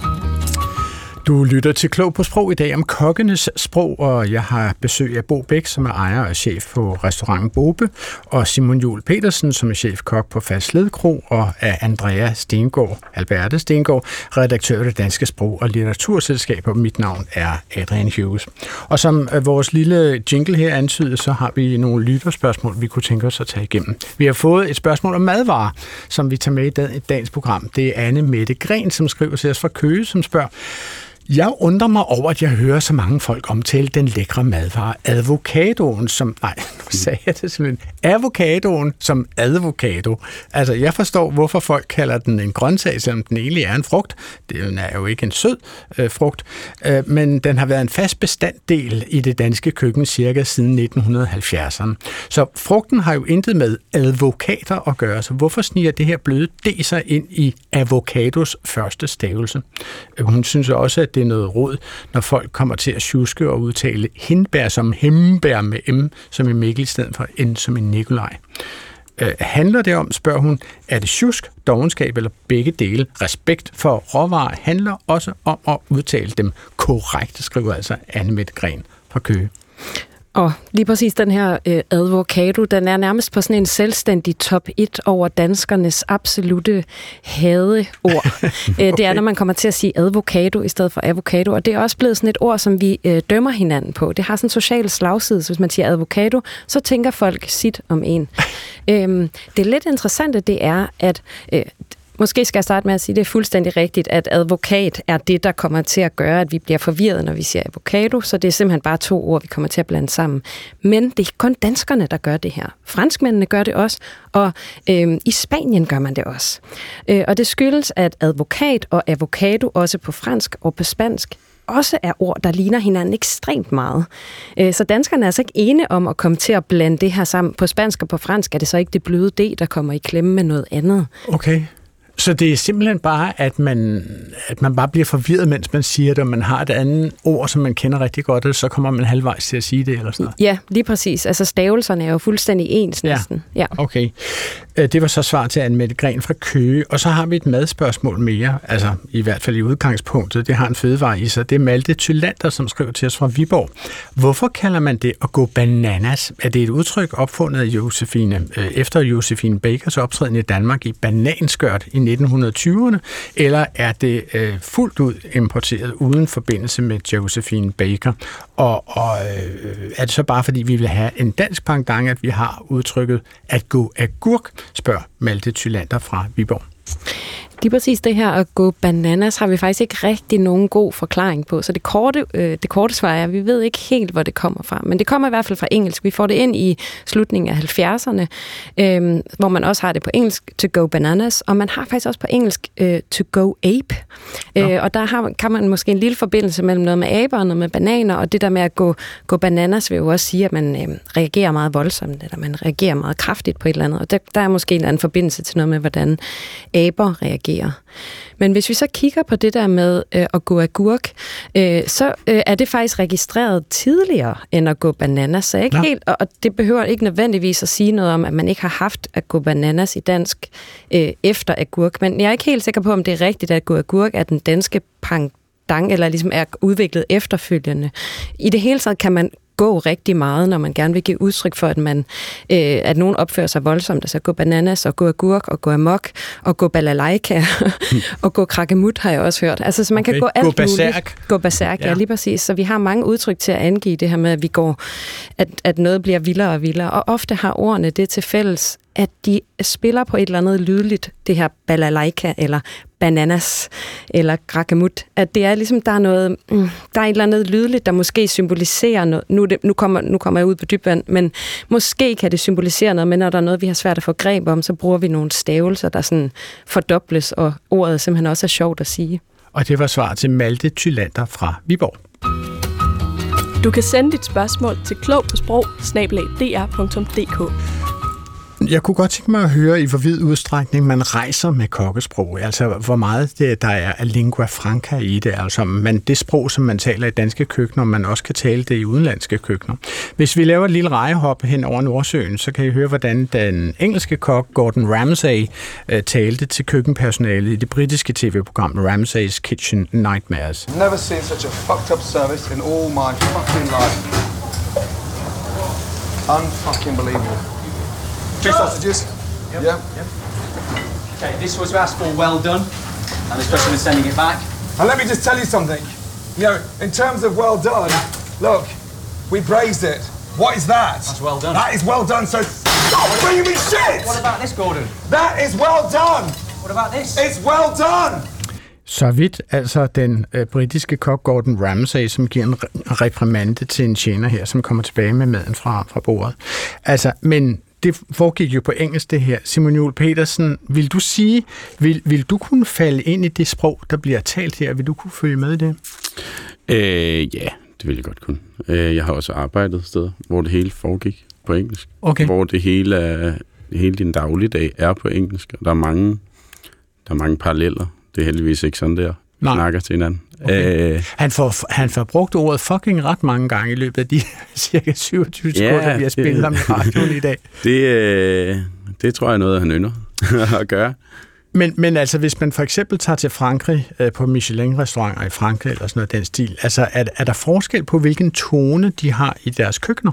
Du lytter til Klog på Sprog i dag om kokkenes sprog, og jeg har besøg af Bo Bæk, som er ejer og chef på restauranten Bobe, og Simon Juhl Petersen, som er chefkok på Fastled Kro, og af Andrea Alberte Stengård, redaktør af Det Danske Sprog- og Litteraturselskab, og mit navn er Adrian Hughes. Og som vores lille jingle her antyder, så har vi nogle lytterspørgsmål, vi kunne tænke os at tage igennem. Vi har fået et spørgsmål om madvarer, som vi tager med i dagens program. Det er Anne Mette Gren, som skriver til os fra Køge, som spørger: jeg undrer mig over, at jeg hører så mange folk omtale den lækre madvare avocadoen som... Nej, nu sagde jeg det simpelthen. Avocadoen som avocado. Altså, jeg forstår, hvorfor folk kalder den en grøntsag, selvom den egentlig er en frugt. Den er jo ikke en sød frugt, men den har været en fast bestanddel i det danske køkken cirka siden 1970'erne. Så frugten har jo intet med avocater at gøre, så hvorfor sniger det her bløde D sig ind i avocados første stavelse? Hun synes også, at det er noget rod, når folk kommer til at sjuske og udtale hindbær som hembær med M som i Mikkel i stedet for N som i Nikolaj. Handler det om, spørger hun, er det sjusk, dovenskab eller begge dele? Respekt for råvarer handler også om at udtale dem korrekt, skriver altså Anne Mette Gren fra Køge. Og lige præcis den her avocado, den er nærmest på sådan en selvstændig top 1 over danskernes absolute hadeord. Okay. Det er, når man kommer til at sige avocado i stedet for avocado, og det er også blevet sådan et ord, som vi dømmer hinanden på. Det har sådan en social slagside, så hvis man siger avocado, så tænker folk sit om en. Det lidt interessante, det er, at... Måske skal jeg starte med at sige, at det er fuldstændig rigtigt, at advokat er det, der kommer til at gøre, at vi bliver forvirret, når vi siger avocado, så det er simpelthen bare 2 ord, vi kommer til at blande sammen. Men det er kun danskerne, der gør det her. Franskmændene gør det også, og i Spanien gør man det også. Og det skyldes, at advokat og avocado, også på fransk og på spansk, også er ord, der ligner hinanden ekstremt meget. Så danskerne er altså ikke ene om at komme til at blande det her sammen. På spansk og på fransk er det så ikke det bløde D, der kommer i klemme med noget andet. Okay. Så det er simpelthen bare, at man bare bliver forvirret, mens man siger det, og man har et andet ord, som man kender rigtig godt, og så kommer man halvvejs til at sige det, eller sådan noget. Ja, lige præcis. Altså stavelserne er jo fuldstændig ens næsten. Ja. Okay. Det var så svar til Anne Mette Gren fra Køge, og så har vi et madspørgsmål mere, altså i hvert fald i udgangspunktet. Det har en fødevare i sig. Det er Malte Thylander, som skriver til os fra Viborg. Hvorfor kalder man det at gå bananas? Er det et udtryk opfundet af efter Josephine Bakers optræden i Danmark i bananskørt i 1920'erne, eller er det fuldt ud importeret uden forbindelse med Josephine Baker? Og er det så bare fordi, vi vil have en dansk pendant, at vi har udtrykket at gå agurk, spørger Malte Thylander fra Viborg. Lige præcis det her at gå bananas har vi faktisk ikke rigtig nogen god forklaring på. Så det korte svar er, at vi ved ikke helt, hvor det kommer fra. Men det kommer i hvert fald fra engelsk. Vi får det ind i slutningen af 70'erne, hvor man også har det på engelsk, to go bananas. Og man har faktisk også på engelsk, to go ape. Og der kan man måske en lille forbindelse mellem noget med aber og noget med bananer. Og det der med at gå bananas vil jo også sige, at man reagerer meget voldsomt, eller man reagerer meget kraftigt på et eller andet. Og der er måske en eller anden forbindelse til noget med, hvordan aber reagerer. Men hvis vi så kigger på det der med at gå agurk, så er det faktisk registreret tidligere end at gå bananas. Så ikke helt, og det behøver ikke nødvendigvis at sige noget om, at man ikke har haft at gå bananas i dansk efter agurk. Men jeg er ikke helt sikker på, om det er rigtigt, at gå agurk er den danske pangdang, eller ligesom er udviklet efterfølgende. I det hele taget kan man gå rigtig meget, når man gerne vil give udtryk for, at nogen opfører sig voldsomt. Altså gå bananas, og gå agurk, og gå amok, og gå balalaika, og gå krakkemut, har jeg også hørt. Altså, så man kan gå alt muligt. Gå berserk, ja, lige præcis. Så vi har mange udtryk til at angive det her med, at vi går, at noget bliver vildere og vildere. Og ofte har ordene det til fælles, at de spiller på et eller andet lydligt, det her balalaika, eller bananas, eller krakkemut. At det er ligesom, der er et eller andet lydligt, der måske symboliserer noget. Nu kommer jeg ud på dybvand, men måske kan det symbolisere noget, men når der er noget, vi har svært at få greb om, så bruger vi nogle stavelser, der sådan fordobles, og ordet simpelthen også er sjovt at sige. Og det var svar til Malte Thylander fra Viborg. Du kan sende dit spørgsmål til klogpåsprog@dr.dk. Jeg kunne godt tænke mig at høre, i hvor vid udstrækning man rejser med kokkesprog. Altså, hvor meget der er af lingua franca i det. Altså, det sprog, som man taler i danske køkkener, man også kan tale det i udenlandske køkkener. Hvis vi laver et lille rejehop hen over Nordsøen, så kan I høre, hvordan den engelske kok Gordon Ramsay talte til køkkenpersonalet i det britiske tv-program Ramsay's Kitchen Nightmares. Never seen such a fucked up service in all my fucking life. Unfucking believable. Two sausages. Yep. Yeah. Yep. Okay, this was asked for well done, and this person is sending it back. And let me just tell you something. You know, in terms of well done, look, we praised it. What is that? That's well done. That is well done, so stop bringing me shit! What about this, Gordon? That is well done! What about this? It's well done! Så vidt altså den britiske kok Gordon Ramsay, som giver en reprimande til en tjener her, som kommer tilbage med maden fra bordet. Altså, men det foregik jo på engelsk, det her. Simon Juhl Petersen, vil du sige, vil du kunne falde ind i det sprog, der bliver talt her? Vil du kunne følge med i det? Ja, det vil jeg godt kunne. Jeg har også arbejdet et sted, hvor det hele foregik på engelsk. Okay. Hvor det hele din dagligdag er på engelsk. Der er mange paralleller. Det er heldigvis ikke sådan, der snakker til hinanden. Okay. Han får brugt ordet fucking ret mange gange i løbet af de cirka 27 sekunder, vi har spillet om i radioen i dag. Det tror jeg er noget, han ynder at gøre. Men altså, hvis man for eksempel tager til Frankrig på Michelin-restauranter i Frankrig eller sådan noget den stil, altså er der forskel på, hvilken tone de har i deres køkkener?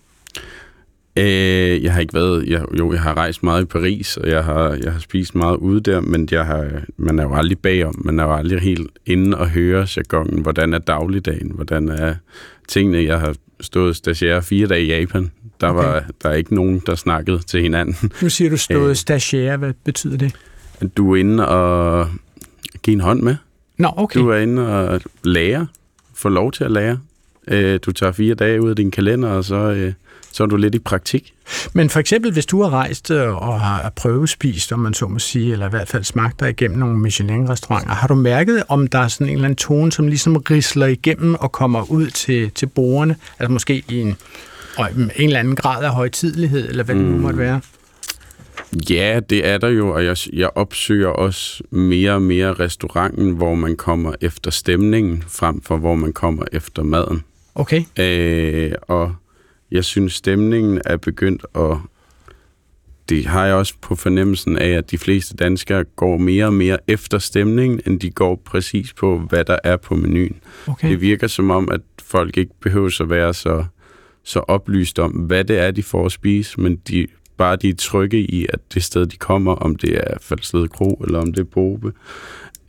Jeg har ikke været... Jeg har rejst meget i Paris, og jeg har spist meget ude der, men man er jo aldrig bagom. Man er jo aldrig helt inde og høre jargonen. Hvordan er dagligdagen? Hvordan er tingene? Jeg har stået stagiaire 4 dage i Japan. Der er ikke nogen, der snakkede til hinanden. Nu siger du stået stagiaire. Hvad betyder det? Du er inde og give en hånd med. Nå, okay. Du er inde og lære. Få lov til at lære. Du tager 4 dage ud af din kalender, og så er du lidt i praktik. Men for eksempel, hvis du har rejst og har prøvespist, om man så må sige, eller i hvert fald smagt dig igennem nogle Michelin-restauranter, har du mærket, om der er sådan en eller anden tone, som ligesom risler igennem og kommer ud til bordene? Altså måske i en eller anden grad af højtidelighed, eller hvad det nu måtte være? Ja, det er der jo, og jeg opsøger også mere og mere restauranten, hvor man kommer efter stemningen, frem for hvor man kommer efter maden. Okay. Og jeg synes, stemningen er begyndt, og det har jeg også på fornemmelsen af, at de fleste danskere går mere og mere efter stemningen, end de går præcis på, hvad der er på menuen. Okay. Det virker som om, at folk ikke behøver at være så oplyst om, hvad det er, de får at spise, men de er trygge i, at det sted, de kommer, om det er Faldsted Kro, eller om det er Bobe,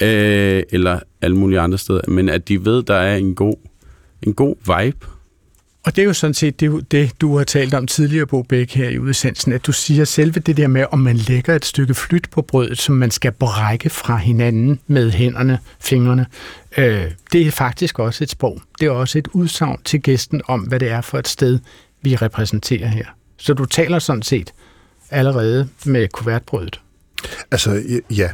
eller alle mulige andre steder, men at de ved, der er en god vibe. Og det er jo sådan set det, du har talt om tidligere, Bo Bæk, her i udsendelsen, at du siger selve det der med, om man lægger et stykke flyt på brødet, som man skal brække fra hinanden med hænderne, fingrene. Det er faktisk også et sprog. Det er også et udsagn til gæsten om, hvad det er for et sted, vi repræsenterer her. Så du taler sådan set allerede med kuvertbrødet. Altså, ja.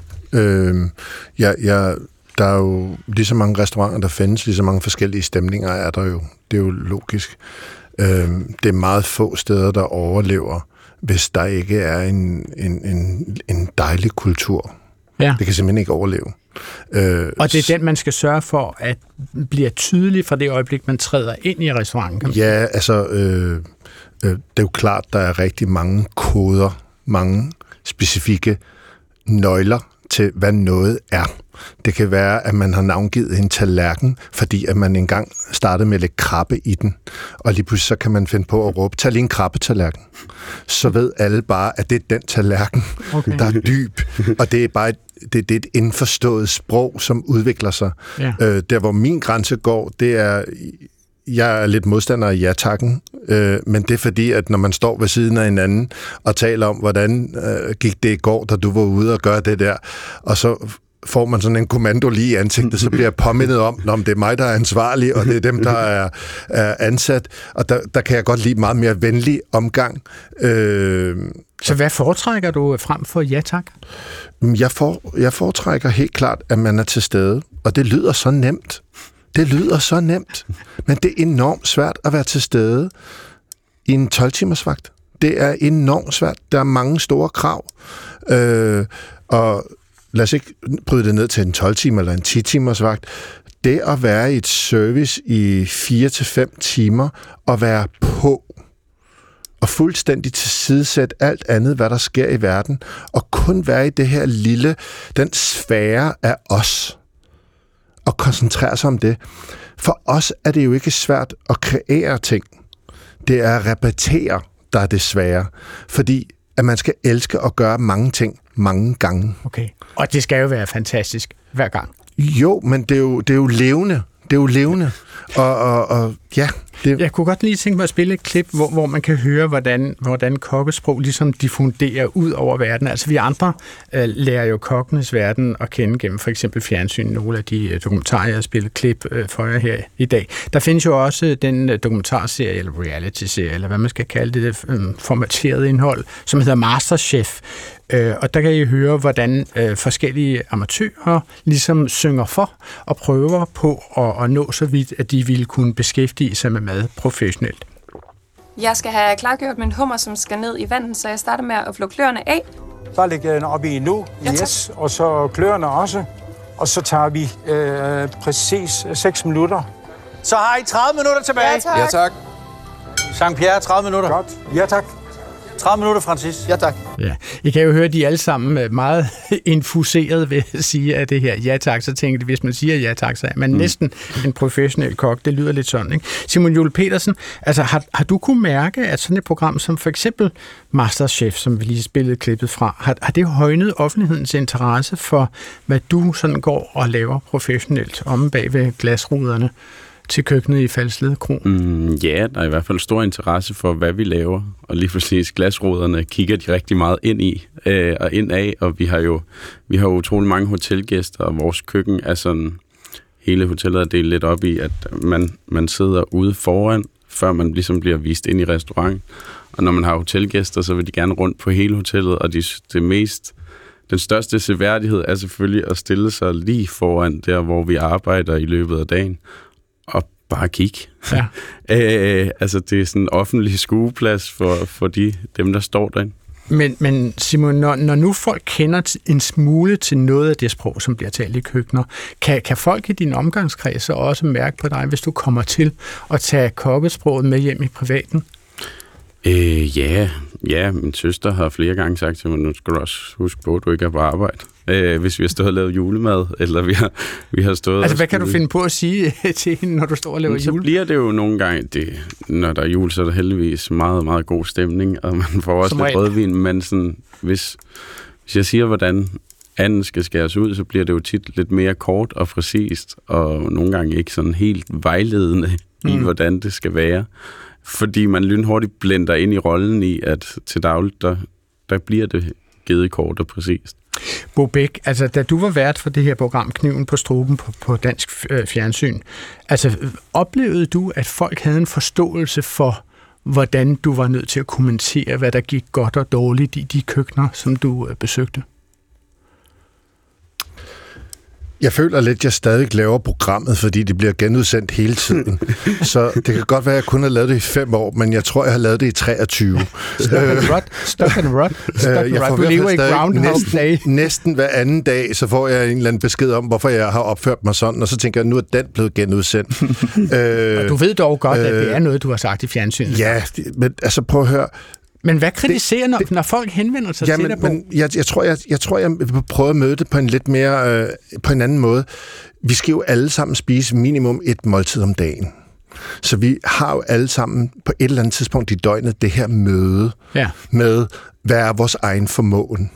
Der er jo lige så mange restauranter, der findes, lige så mange forskellige stemninger er der jo. Det er jo logisk. Det er meget få steder, der overlever, hvis der ikke er en dejlig kultur. Ja. Det kan simpelthen ikke overleve. Og det er den, man skal sørge for, at bliver tydelig fra det øjeblik, man træder ind i restauranten. Ja, altså, det er jo klart, der er rigtig mange koder, mange specifikke nøgler til, hvad noget er. Det kan være, at man har navngivet en tallerken, fordi at man engang startede med at lægge krabbe i den, og lige pludselig så kan man finde på at råbe, tag lige en krabbetallerken. Så ved alle bare, at det er den tallerken, okay, der er dyb, og det er bare det er et indforstået sprog, som udvikler sig. Ja. Der, hvor min grænse går, det er, jeg er lidt modstander af ja-takken, men det er fordi, at når man står ved siden af hinanden og taler om, hvordan gik det i går, da du var ude og gøre det der, og så får man sådan en kommando lige i ansigtet, så bliver jeg påmindet om det er mig, der er ansvarlig, og det er dem, der er ansat, og der kan jeg godt lide meget mere venlig omgang. Så hvad foretrækker du frem for ja tak? Jeg foretrækker helt klart, at man er til stede, og det lyder så nemt. Det lyder så nemt, men det er enormt svært at være til stede i en 12-timers vagt. Det er enormt svært. Der er mange store krav, og lad os ikke bryde det ned til en 12-timer eller en 10-timers vagt. Det at være i et service i 4-5 timer og være på og fuldstændig tilsidesætte alt andet, hvad der sker i verden, og kun være i det her den sfære af os, og koncentrere sig om det. For os er det jo ikke svært at kreere ting. Det er at repetere, der er det svære. Fordi at man skal elske at gøre mange ting mange gange. Okay. Og det skal jo være fantastisk hver gang. Jo, men det er jo levende. Det er jo levende. Og ja. Jeg kunne godt lige tænke mig at spille et klip, hvor man kan høre, hvordan kokkesprog ligesom diffunderer ud over verden. Altså vi andre lærer jo kokkenes verden at kende gennem for eksempel fjernsyn. Nogle af de dokumentarer, jeg har spillet klip for jer her i dag. Der findes jo også den dokumentarserie, eller reality-serie, eller hvad man skal kalde det, formateret indhold, som hedder MasterChef. Og der kan I høre, hvordan forskellige amatører ligesom synger for og prøver på at nå så vidt, at de ville kunne beskæftige sig med mad professionelt. Jeg skal have klargjort min hummer, som skal ned i vandet, så jeg starter med at flå kløerne af. Bare lægge den op i nu, yes, og så kløerne også. Og så tager vi præcis 6 minutter. Så har I 30 minutter tilbage. Ja, tak. Ja, tak. Sankt Pierre, 30 minutter. Godt. Ja, tak. 30 minutter, Francis. Ja, tak. Ja. I kan jo høre, de alle sammen meget infuseret ved at sige, at det her ja tak, så tænker de, hvis man siger ja tak, så er man næsten en professionel kok. Det lyder lidt sådan, ikke? Simon Jule Petersen, altså har du kunne mærke, at sådan et program som for eksempel MasterChef, som vi lige spillede klippet fra, har det højnet offentlighedens interesse for, hvad du sådan går og laver professionelt omme bag ved glasruderne til køkkenet i Falsled Kro? Ja, der er i hvert fald stor interesse for, hvad vi laver. Og lige præcis glasruderne kigger de rigtig meget ind i og ind af. Og vi har utrolig mange hotelgæster, og vores køkken er sådan, hele hotellet er delt lidt op i, at man sidder ude foran, før man ligesom bliver vist ind i restauranten. Og når man har hotelgæster, så vil de gerne rundt på hele hotellet, og den største seværdighed er selvfølgelig at stille sig lige foran der, hvor vi arbejder i løbet af dagen. Og bare kigge. Ja. Altså, det er sådan en offentlig skueplads for dem, der står derinde. Men Simon, når nu folk kender en smule til noget af det sprog, som bliver talt i køkkener, kan folk i din omgangskreds så også mærke på dig, hvis du kommer til at tage kokkesproget med hjem i privaten? Ja, min søster har flere gange sagt til mig, nu skal du også huske på, at du ikke er på arbejde. Hvis vi har stået og lavet julemad, eller vi har stået... Altså, hvad kan du finde på at sige til hende, når du står og laver jule? Så bliver det jo nogle gange, når der er jul, så er der heldigvis meget, meget god stemning, og man får også lidt rødvin, men sådan, hvis jeg siger, hvordan anden skal skæres ud, så bliver det jo tit lidt mere kort og præcist, og nogle gange ikke sådan helt vejledende i, hvordan det skal være. Fordi man lynhurtigt blender ind i rollen i, at til dagligt, der bliver det givet kort og præcist. Bo Bech, altså da du var vært for det her program Kniven på struben på dansk fjernsyn, altså oplevede du, at folk havde en forståelse for, hvordan du var nødt til at kommentere, hvad der gik godt og dårligt i de køkkener, som du besøgte? Jeg føler lidt, at jeg stadig laver programmet, fordi det bliver genudsendt hele tiden. Så det kan godt være, at jeg kun har lavet det i 5 år, men jeg tror, jeg har lavet det i 23. Stuck and rot. Du lever i Groundhog Day. Næsten hver anden dag, så får jeg en eller anden besked om, hvorfor jeg har opført mig sådan, og så tænker jeg, nu er den blevet genudsendt. Og du ved dog godt, at det er noget, du har sagt i fjernsynet. Ja, men altså prøv at høre. Men hvad kritiserer, når folk henvender sig til dig på? Jeg tror, jeg vil prøve at møde det på en lidt mere, på en anden måde. Vi skal jo alle sammen spise minimum 1 måltid om dagen. Så vi har jo alle sammen på et eller andet tidspunkt i døgnet det her møde med, hvad er vores egen formåen.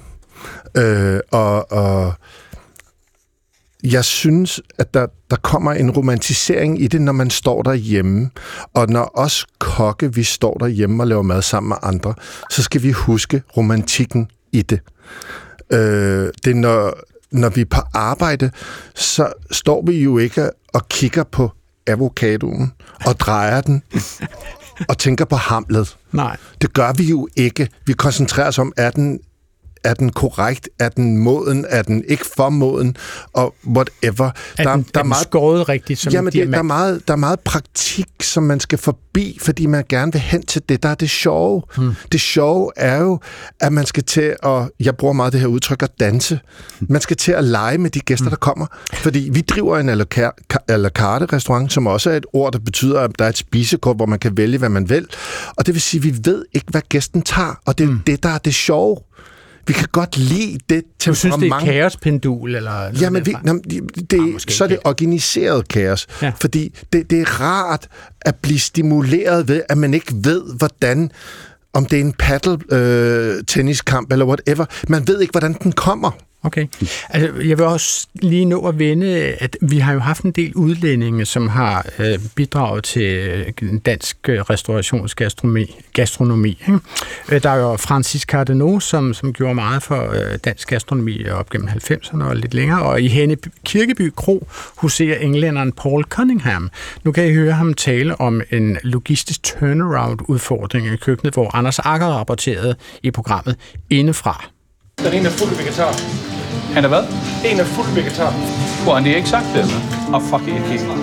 Og jeg synes, at der kommer en romantisering i det, når man står derhjemme. Og når os kokke, vi står derhjemme og laver mad sammen med andre, så skal vi huske romantikken i det. Det er når vi er på arbejde, så står vi jo ikke og kigger på avocadoen og drejer den og tænker på Hamlet. Nej. Det gør vi jo ikke. Vi koncentrerer os om, er den korrekt? Er den moden? Er den ikke for moden? Og whatever. Der er meget skåret rigtigt som jamen, der er meget praktik, som man skal forbi, fordi man gerne vil hen til det, der er det sjove. Det sjove er jo, at man skal til at, jeg bruger meget det her udtryk, at danse. Man skal til at lege med de gæster, der kommer. Fordi vi driver en à la carte restaurant, som også er et ord, der betyder, at der er et spisekort, hvor man kan vælge, hvad man vil. Og det vil sige, at vi ved ikke, hvad gæsten tager. Og det er det, der er det sjove. Vi kan godt lide det temperament. Du synes, det er kaospendul? Eller jamen, så er det organiseret kaos. Ja. Fordi det er rart at blive stimuleret ved, at man ikke ved, hvordan, om det er en paddle-tenniskamp eller whatever. Man ved ikke, hvordan den kommer. Okay. Altså, jeg vil også lige nå at vende, at vi har jo haft en del udlændinge, som har bidraget til dansk restaurationsgastronomi. Der er jo Francis Cardenau, som gjorde meget for dansk gastronomi op gennem 90'erne og lidt længere, og i Henne Kirkeby Kro huserer englænderen Paul Cunningham. Nu kan I høre ham tale om en logistisk turnaround-udfordring i køkkenet, hvor Anders Agger rapporterede i programmet Indefra. Den ene er fuld vegetar. Han er hvad? En er fuld vegetar. Hvor han det ikke sagt det, eller? Fuck, jeg kan ikke.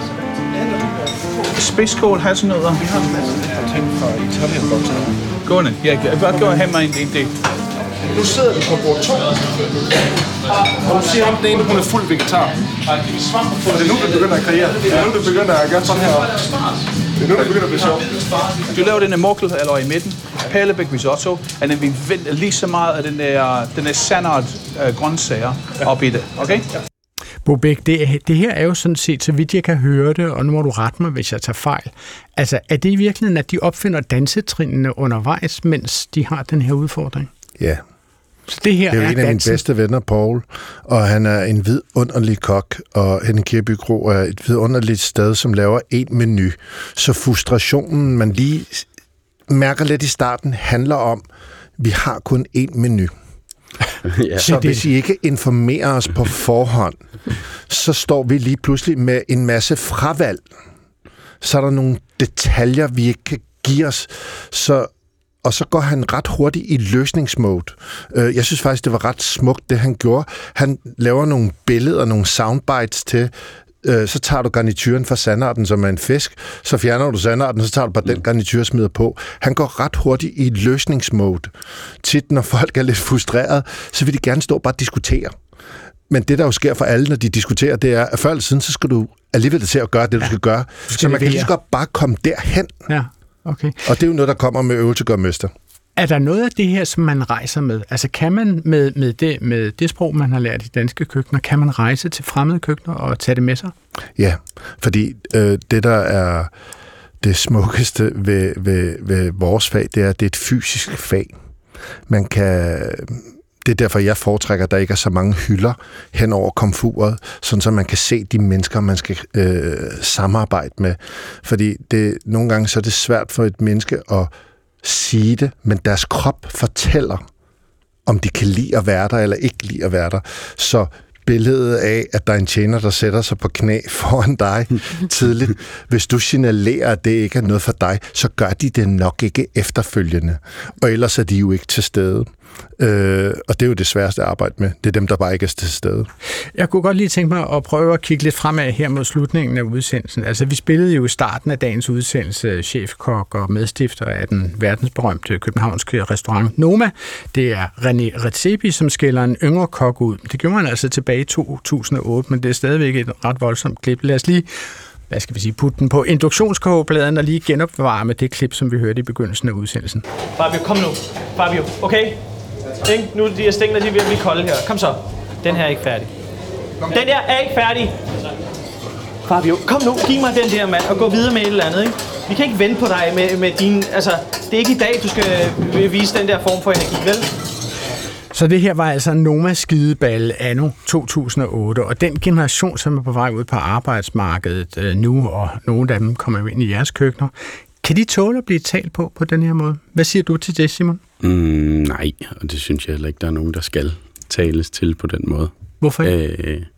Spidskål, hasselnødder. Vi har en masse ting fra Italien-boksen. Gå ned. Jeg kan godt gå og have mig en del. Nu sidder vi på bord 2. Og du siger om den ene, hun er fuld vegetar. Det er nu, det begynder at kreere. Det er nu, det begynder at gøre sådan her. Det er nu, det begynder at blive sjovt. Du laver den her mokkel eller i midten, Pallebæk risotto, og den vi venter lige så meget af den der sandart grøntsager op i det, okay? Bo Bech, det her er jo sådan set, så vidt jeg kan høre det, og nu må du rette mig, hvis jeg tager fejl. Altså, er det i virkeligheden, at de opfinder dansetrinene undervejs, mens de har den her udfordring? Ja. Så det her er en af mine bedste venner, Paul, og han er en vidunderlig kok, og Henne Kirkeby Kro er et vidunderligt sted, som laver en menu. Så frustrationen, man lige mærker lidt i starten, handler om, vi har kun én menu. Ja. Så hvis I ikke informerer os på forhånd, så står vi lige pludselig med en masse fravalg. Så er der nogle detaljer, vi ikke kan give os. Og så går han ret hurtigt i løsningsmode. Jeg synes faktisk, det var ret smukt, det han gjorde. Han laver nogle billeder, nogle soundbites til. Så tager du garnituren fra sandarten, som er en fisk. Så fjerner du sandarten, så tager du bare den garnitur og smider på. Han går ret hurtigt i løsningsmode. Tit, når folk er lidt frustreret, så vil de gerne stå og bare diskutere. Men det, der jo sker for alle, når de diskuterer, det er, at før eller siden, så skal du alligevel til at gøre det, du skal gøre. Så man kan lige så godt bare komme derhen. Ja. Okay. Og det er jo noget, der kommer med øvelse gør mester. Er der noget af det her, som man rejser med? Altså kan man med det sprog, man har lært i danske køkkener, kan man rejse til fremmede køkkener og tage det med sig? Ja, fordi det, der er det smukkeste ved vores fag, det er, at det er et fysisk fag. det er derfor, jeg foretrækker, at der ikke er så mange hylder hen over komfuret, sådan så man kan se de mennesker, man skal samarbejde med. Fordi nogle gange så er det svært for et menneske at sige det, men deres krop fortæller, om de kan lide at være der, eller ikke lide at være der. Så billedet af, at der er en tjener, der sætter sig på knæ foran dig tidligt. Hvis du signalerer, at det ikke er noget for dig, så gør de det nok ikke efterfølgende. Og ellers er de jo ikke til stede. Og det er jo det sværeste at arbejde med. Det er dem, der bare ikke er til stede. Jeg kunne godt lige tænke mig at prøve at kigge lidt fremad her mod slutningen af udsendelsen. Altså, vi spillede jo i starten af dagens udsendelse chefkok og medstifter af den verdensberømte københavnske restaurant Noma. Det er René Redzepi, som skiller en yngre kok ud. Det gjorde han altså tilbage i 2008, men det er stadigvæk et ret voldsomt klip. Lad os lige putte den på induktionskogepladen og lige genopvarme det klip, som vi hørte i begyndelsen af udsendelsen. Fabio, kom nu. Fabio, okay? Nu er de her stængler, de er ved at blive kolde her. Kom så. Den her er ikke færdig. Den der er ikke færdig. Fabio, kom nu. Giv mig den der, mand, og gå videre med et eller andet, ikke? Vi kan ikke vente på dig med dine... Altså, det er ikke i dag, du skal vise den der form for energi, vel? Så det her var altså Noma skideballe anno 2008, og den generation, som er på vej ud på arbejdsmarkedet nu, og nogle af dem kommer jo ind i jeres køkkener, kan de tåle at blive talt på den her måde? Hvad siger du til det, Simon? Nej, og det synes jeg heller ikke, der er nogen, der skal tales til på den måde. Hvorfor ikke?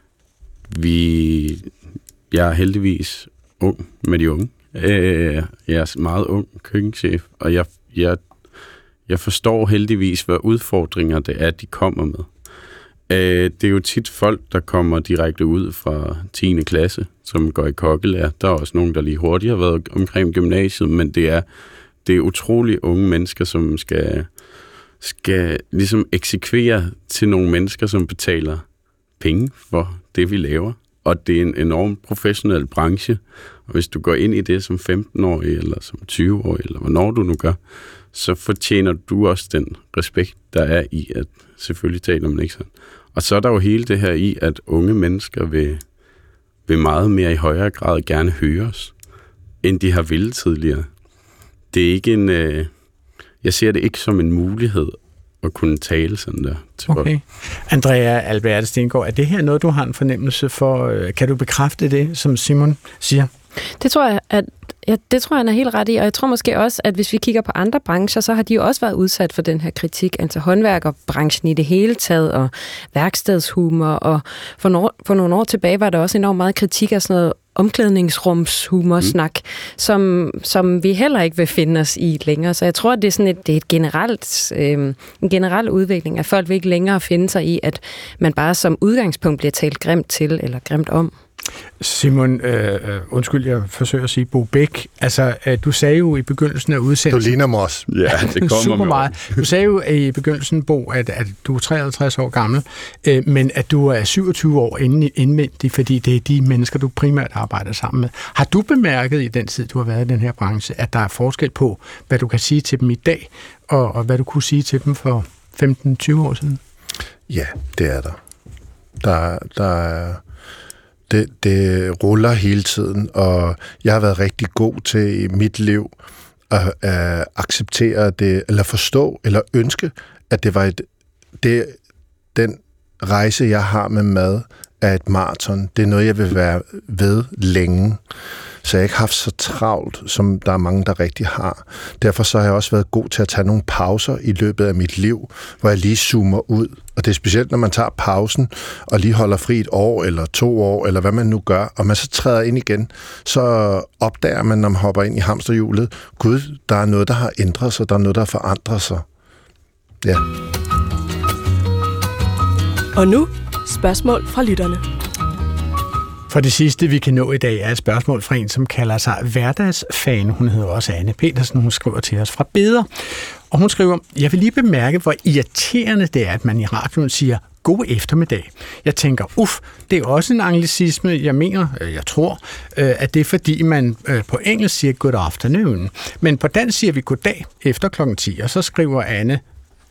Jeg er heldigvis ung med de unge. Jeg er meget ung køkkenchef, og jeg forstår heldigvis, hvad udfordringer det er, de kommer med. Det er jo tit folk, der kommer direkte ud fra 10. klasse, som går i kokkelære. Der er også nogen, der lige hurtigt har været omkring gymnasiet, men det er utrolig unge mennesker, som skal ligesom eksekvere til nogle mennesker, som betaler penge for det, vi laver. Og det er en enormt professionel branche. Og hvis du går ind i det som 15-årig, eller som 20-årig, eller hvornår du nu gør, så fortjener du også den respekt, der er i, at selvfølgelig taler man ikke sådan. Og så er der jo hele det her i, at unge mennesker vil meget mere i højere grad gerne høres, end de har ville tidligere. Det er ikke jeg ser det ikke som en mulighed at kunne tale sådan der til folk. Andrea Alberte Stengård, er det her noget, du har en fornemmelse for? Kan du bekræfte det, som Simon siger? Det tror jeg, han er helt ret i, og jeg tror måske også, at hvis vi kigger på andre brancher, så har de jo også været udsat for den her kritik, altså håndværkerbranchen i det hele taget, og værkstedshumor, og for nogle år tilbage var der også enormt meget kritik af sådan noget omklædningsrumshumorsnak, som vi heller ikke vil finde os i længere. Så jeg tror, at det er sådan en generel udvikling, at folk vil ikke længere finde sig i, at man bare som udgangspunkt bliver talt grimt til eller grimt om. Simon, undskyld, jeg forsøger at sige Bo Bæk. Altså, du sagde jo i begyndelsen af udsendelsen... Du ligner mig også. Ja, det kommer super meget. Du sagde jo i begyndelsen, Bo, at du er 53 år gammel, men at du er 27 år indvendig, fordi det er de mennesker, du primært arbejder sammen med. Har du bemærket i den tid, du har været i den her branche, at der er forskel på, hvad du kan sige til dem i dag, og hvad du kunne sige til dem for 15-20 år siden? Ja, det er der. Det ruller hele tiden, og jeg har været rigtig god til i mit liv at acceptere det, eller forstå, eller ønske, at det var den rejse, jeg har med mad, er et maraton. Det er noget, jeg vil være ved længe. Så jeg har ikke haft så travlt, som der er mange, der rigtig har. Derfor så har jeg også været god til at tage nogle pauser i løbet af mit liv, hvor jeg lige zoomer ud. Og det er specielt, når man tager pausen og lige holder fri 1 år eller 2 år, eller hvad man nu gør, og man så træder ind igen, så opdager man, når man hopper ind i hamsterhjulet, gud, der er noget, der har ændret sig, der er noget, der har forandret sig. Ja. Og nu spørgsmål fra lytterne. For det sidste, vi kan nå i dag, er et spørgsmål fra en, som kalder sig hverdagsfan. Hun hedder også Anne Petersen. Hun skriver til os fra Beder. Og hun skriver, jeg vil lige bemærke, hvor irriterende det er, at man i radioen siger god eftermiddag. Jeg tænker, det er også en anglicisme. Jeg tror, at det er fordi, man på engelsk siger good afternoon. Men på dansk siger vi goddag efter 10:00. Og så skriver Anne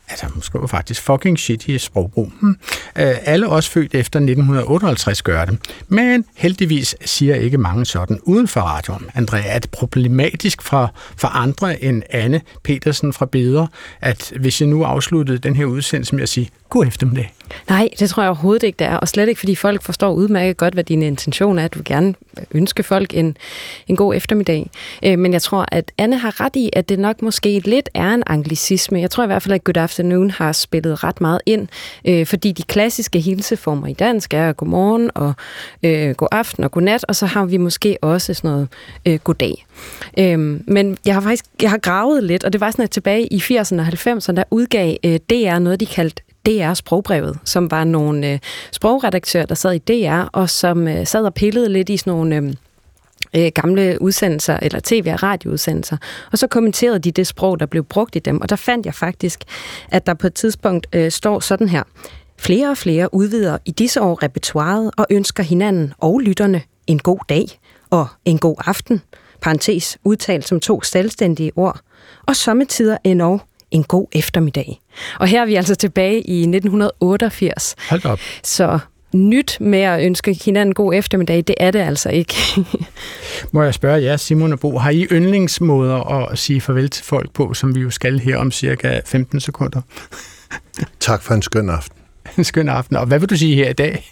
Altså, hun skriver faktisk fucking shit i sprogbrug. Alle også født efter 1958 gør det. Men heldigvis siger ikke mange sådan uden for radioen. Andrea, er det problematisk for andre end Anne Petersen fra Beder, at hvis jeg nu afsluttede den her udsendelse med at sige, god eftermiddag? Nej, det tror jeg overhovedet ikke, det er. Og slet ikke, fordi folk forstår udmærket godt, hvad din intention er. At du vil gerne ønske folk en god eftermiddag. Men jeg tror, at Anne har ret i, at det nok måske lidt er en anglicisme. Jeg tror i hvert fald, at good afternoon har spillet ret meget ind, fordi de klassiske hilseformer i dansk er godmorgen og god aften og godnat, og så har vi måske også sådan noget goddag. Men jeg har gravet lidt, og det var sådan, at tilbage i 80'erne og 90'erne, der udgav DR noget, de kaldte DR Sprogbrevet, som var nogle sprogredaktører, der sad i DR, og som sad og pillede lidt i sådan nogle gamle udsendelser, eller tv- og radioudsendelser, og så kommenterede de det sprog, der blev brugt i dem, og der fandt jeg faktisk, at der på et tidspunkt står sådan her: flere og flere udvider i disse år repertoiret og ønsker hinanden og lytterne en god dag og en god aften, parentes udtalt som 2 selvstændige ord, og sommetider endnu en god eftermiddag. Og her er vi altså tilbage i 1988. Hold op. Så nyt med at ønske hinanden god eftermiddag, det er det altså ikke. Må jeg spørge jer, Simon og Bo, har I yndlingsmåder at sige farvel til folk på, som vi jo skal her om cirka 15 sekunder? Tak for en skøn aften. En skøn aften. Og hvad vil du sige her i dag?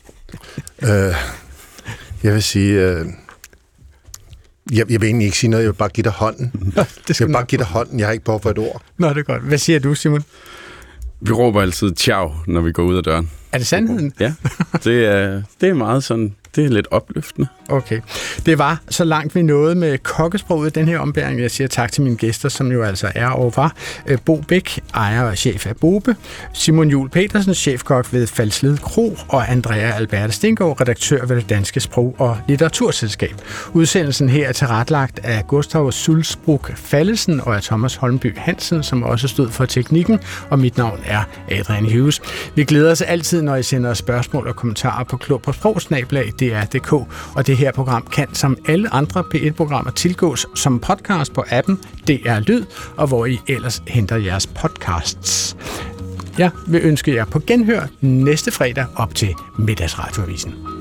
Jeg vil sige... Jeg vil egentlig ikke sige noget, jeg vil bare give dig hånden. Jeg vil bare give dig hånden, jeg har ikke behov for et ord. Nå, det er godt. Hvad siger du, Simon? Vi råber altid ciao, når vi går ud af døren. Er det sandheden? Ja, det er meget sådan, det er lidt opløftende. Okay. Det var så langt vi nåede med kokkesproget den her ombæring. Jeg siger tak til mine gæster, som jo altså er og var Bo Bæk, ejer og chef af Bobe, Simon Juhl Petersen, chefkok ved Falsled Kro, og Andrea Alberte Stengård, redaktør ved det Danske Sprog- og Litteraturselskab. Udsendelsen her er tilrettelagt af Gustav Sulzbruck Fallesen og af Thomas Holmby Hansen, som også stod for teknikken, og mit navn er Adrian Hughes. Vi glæder os altid, når I sender spørgsmål og kommentarer på klog-på-sprog@dr.dk, og det her program kan som alle andre P1-programmer tilgås som podcast på appen DR Lyd, og hvor I ellers henter jeres podcasts. Jeg vil ønske jer på genhør næste fredag op til Middagsradioavisen.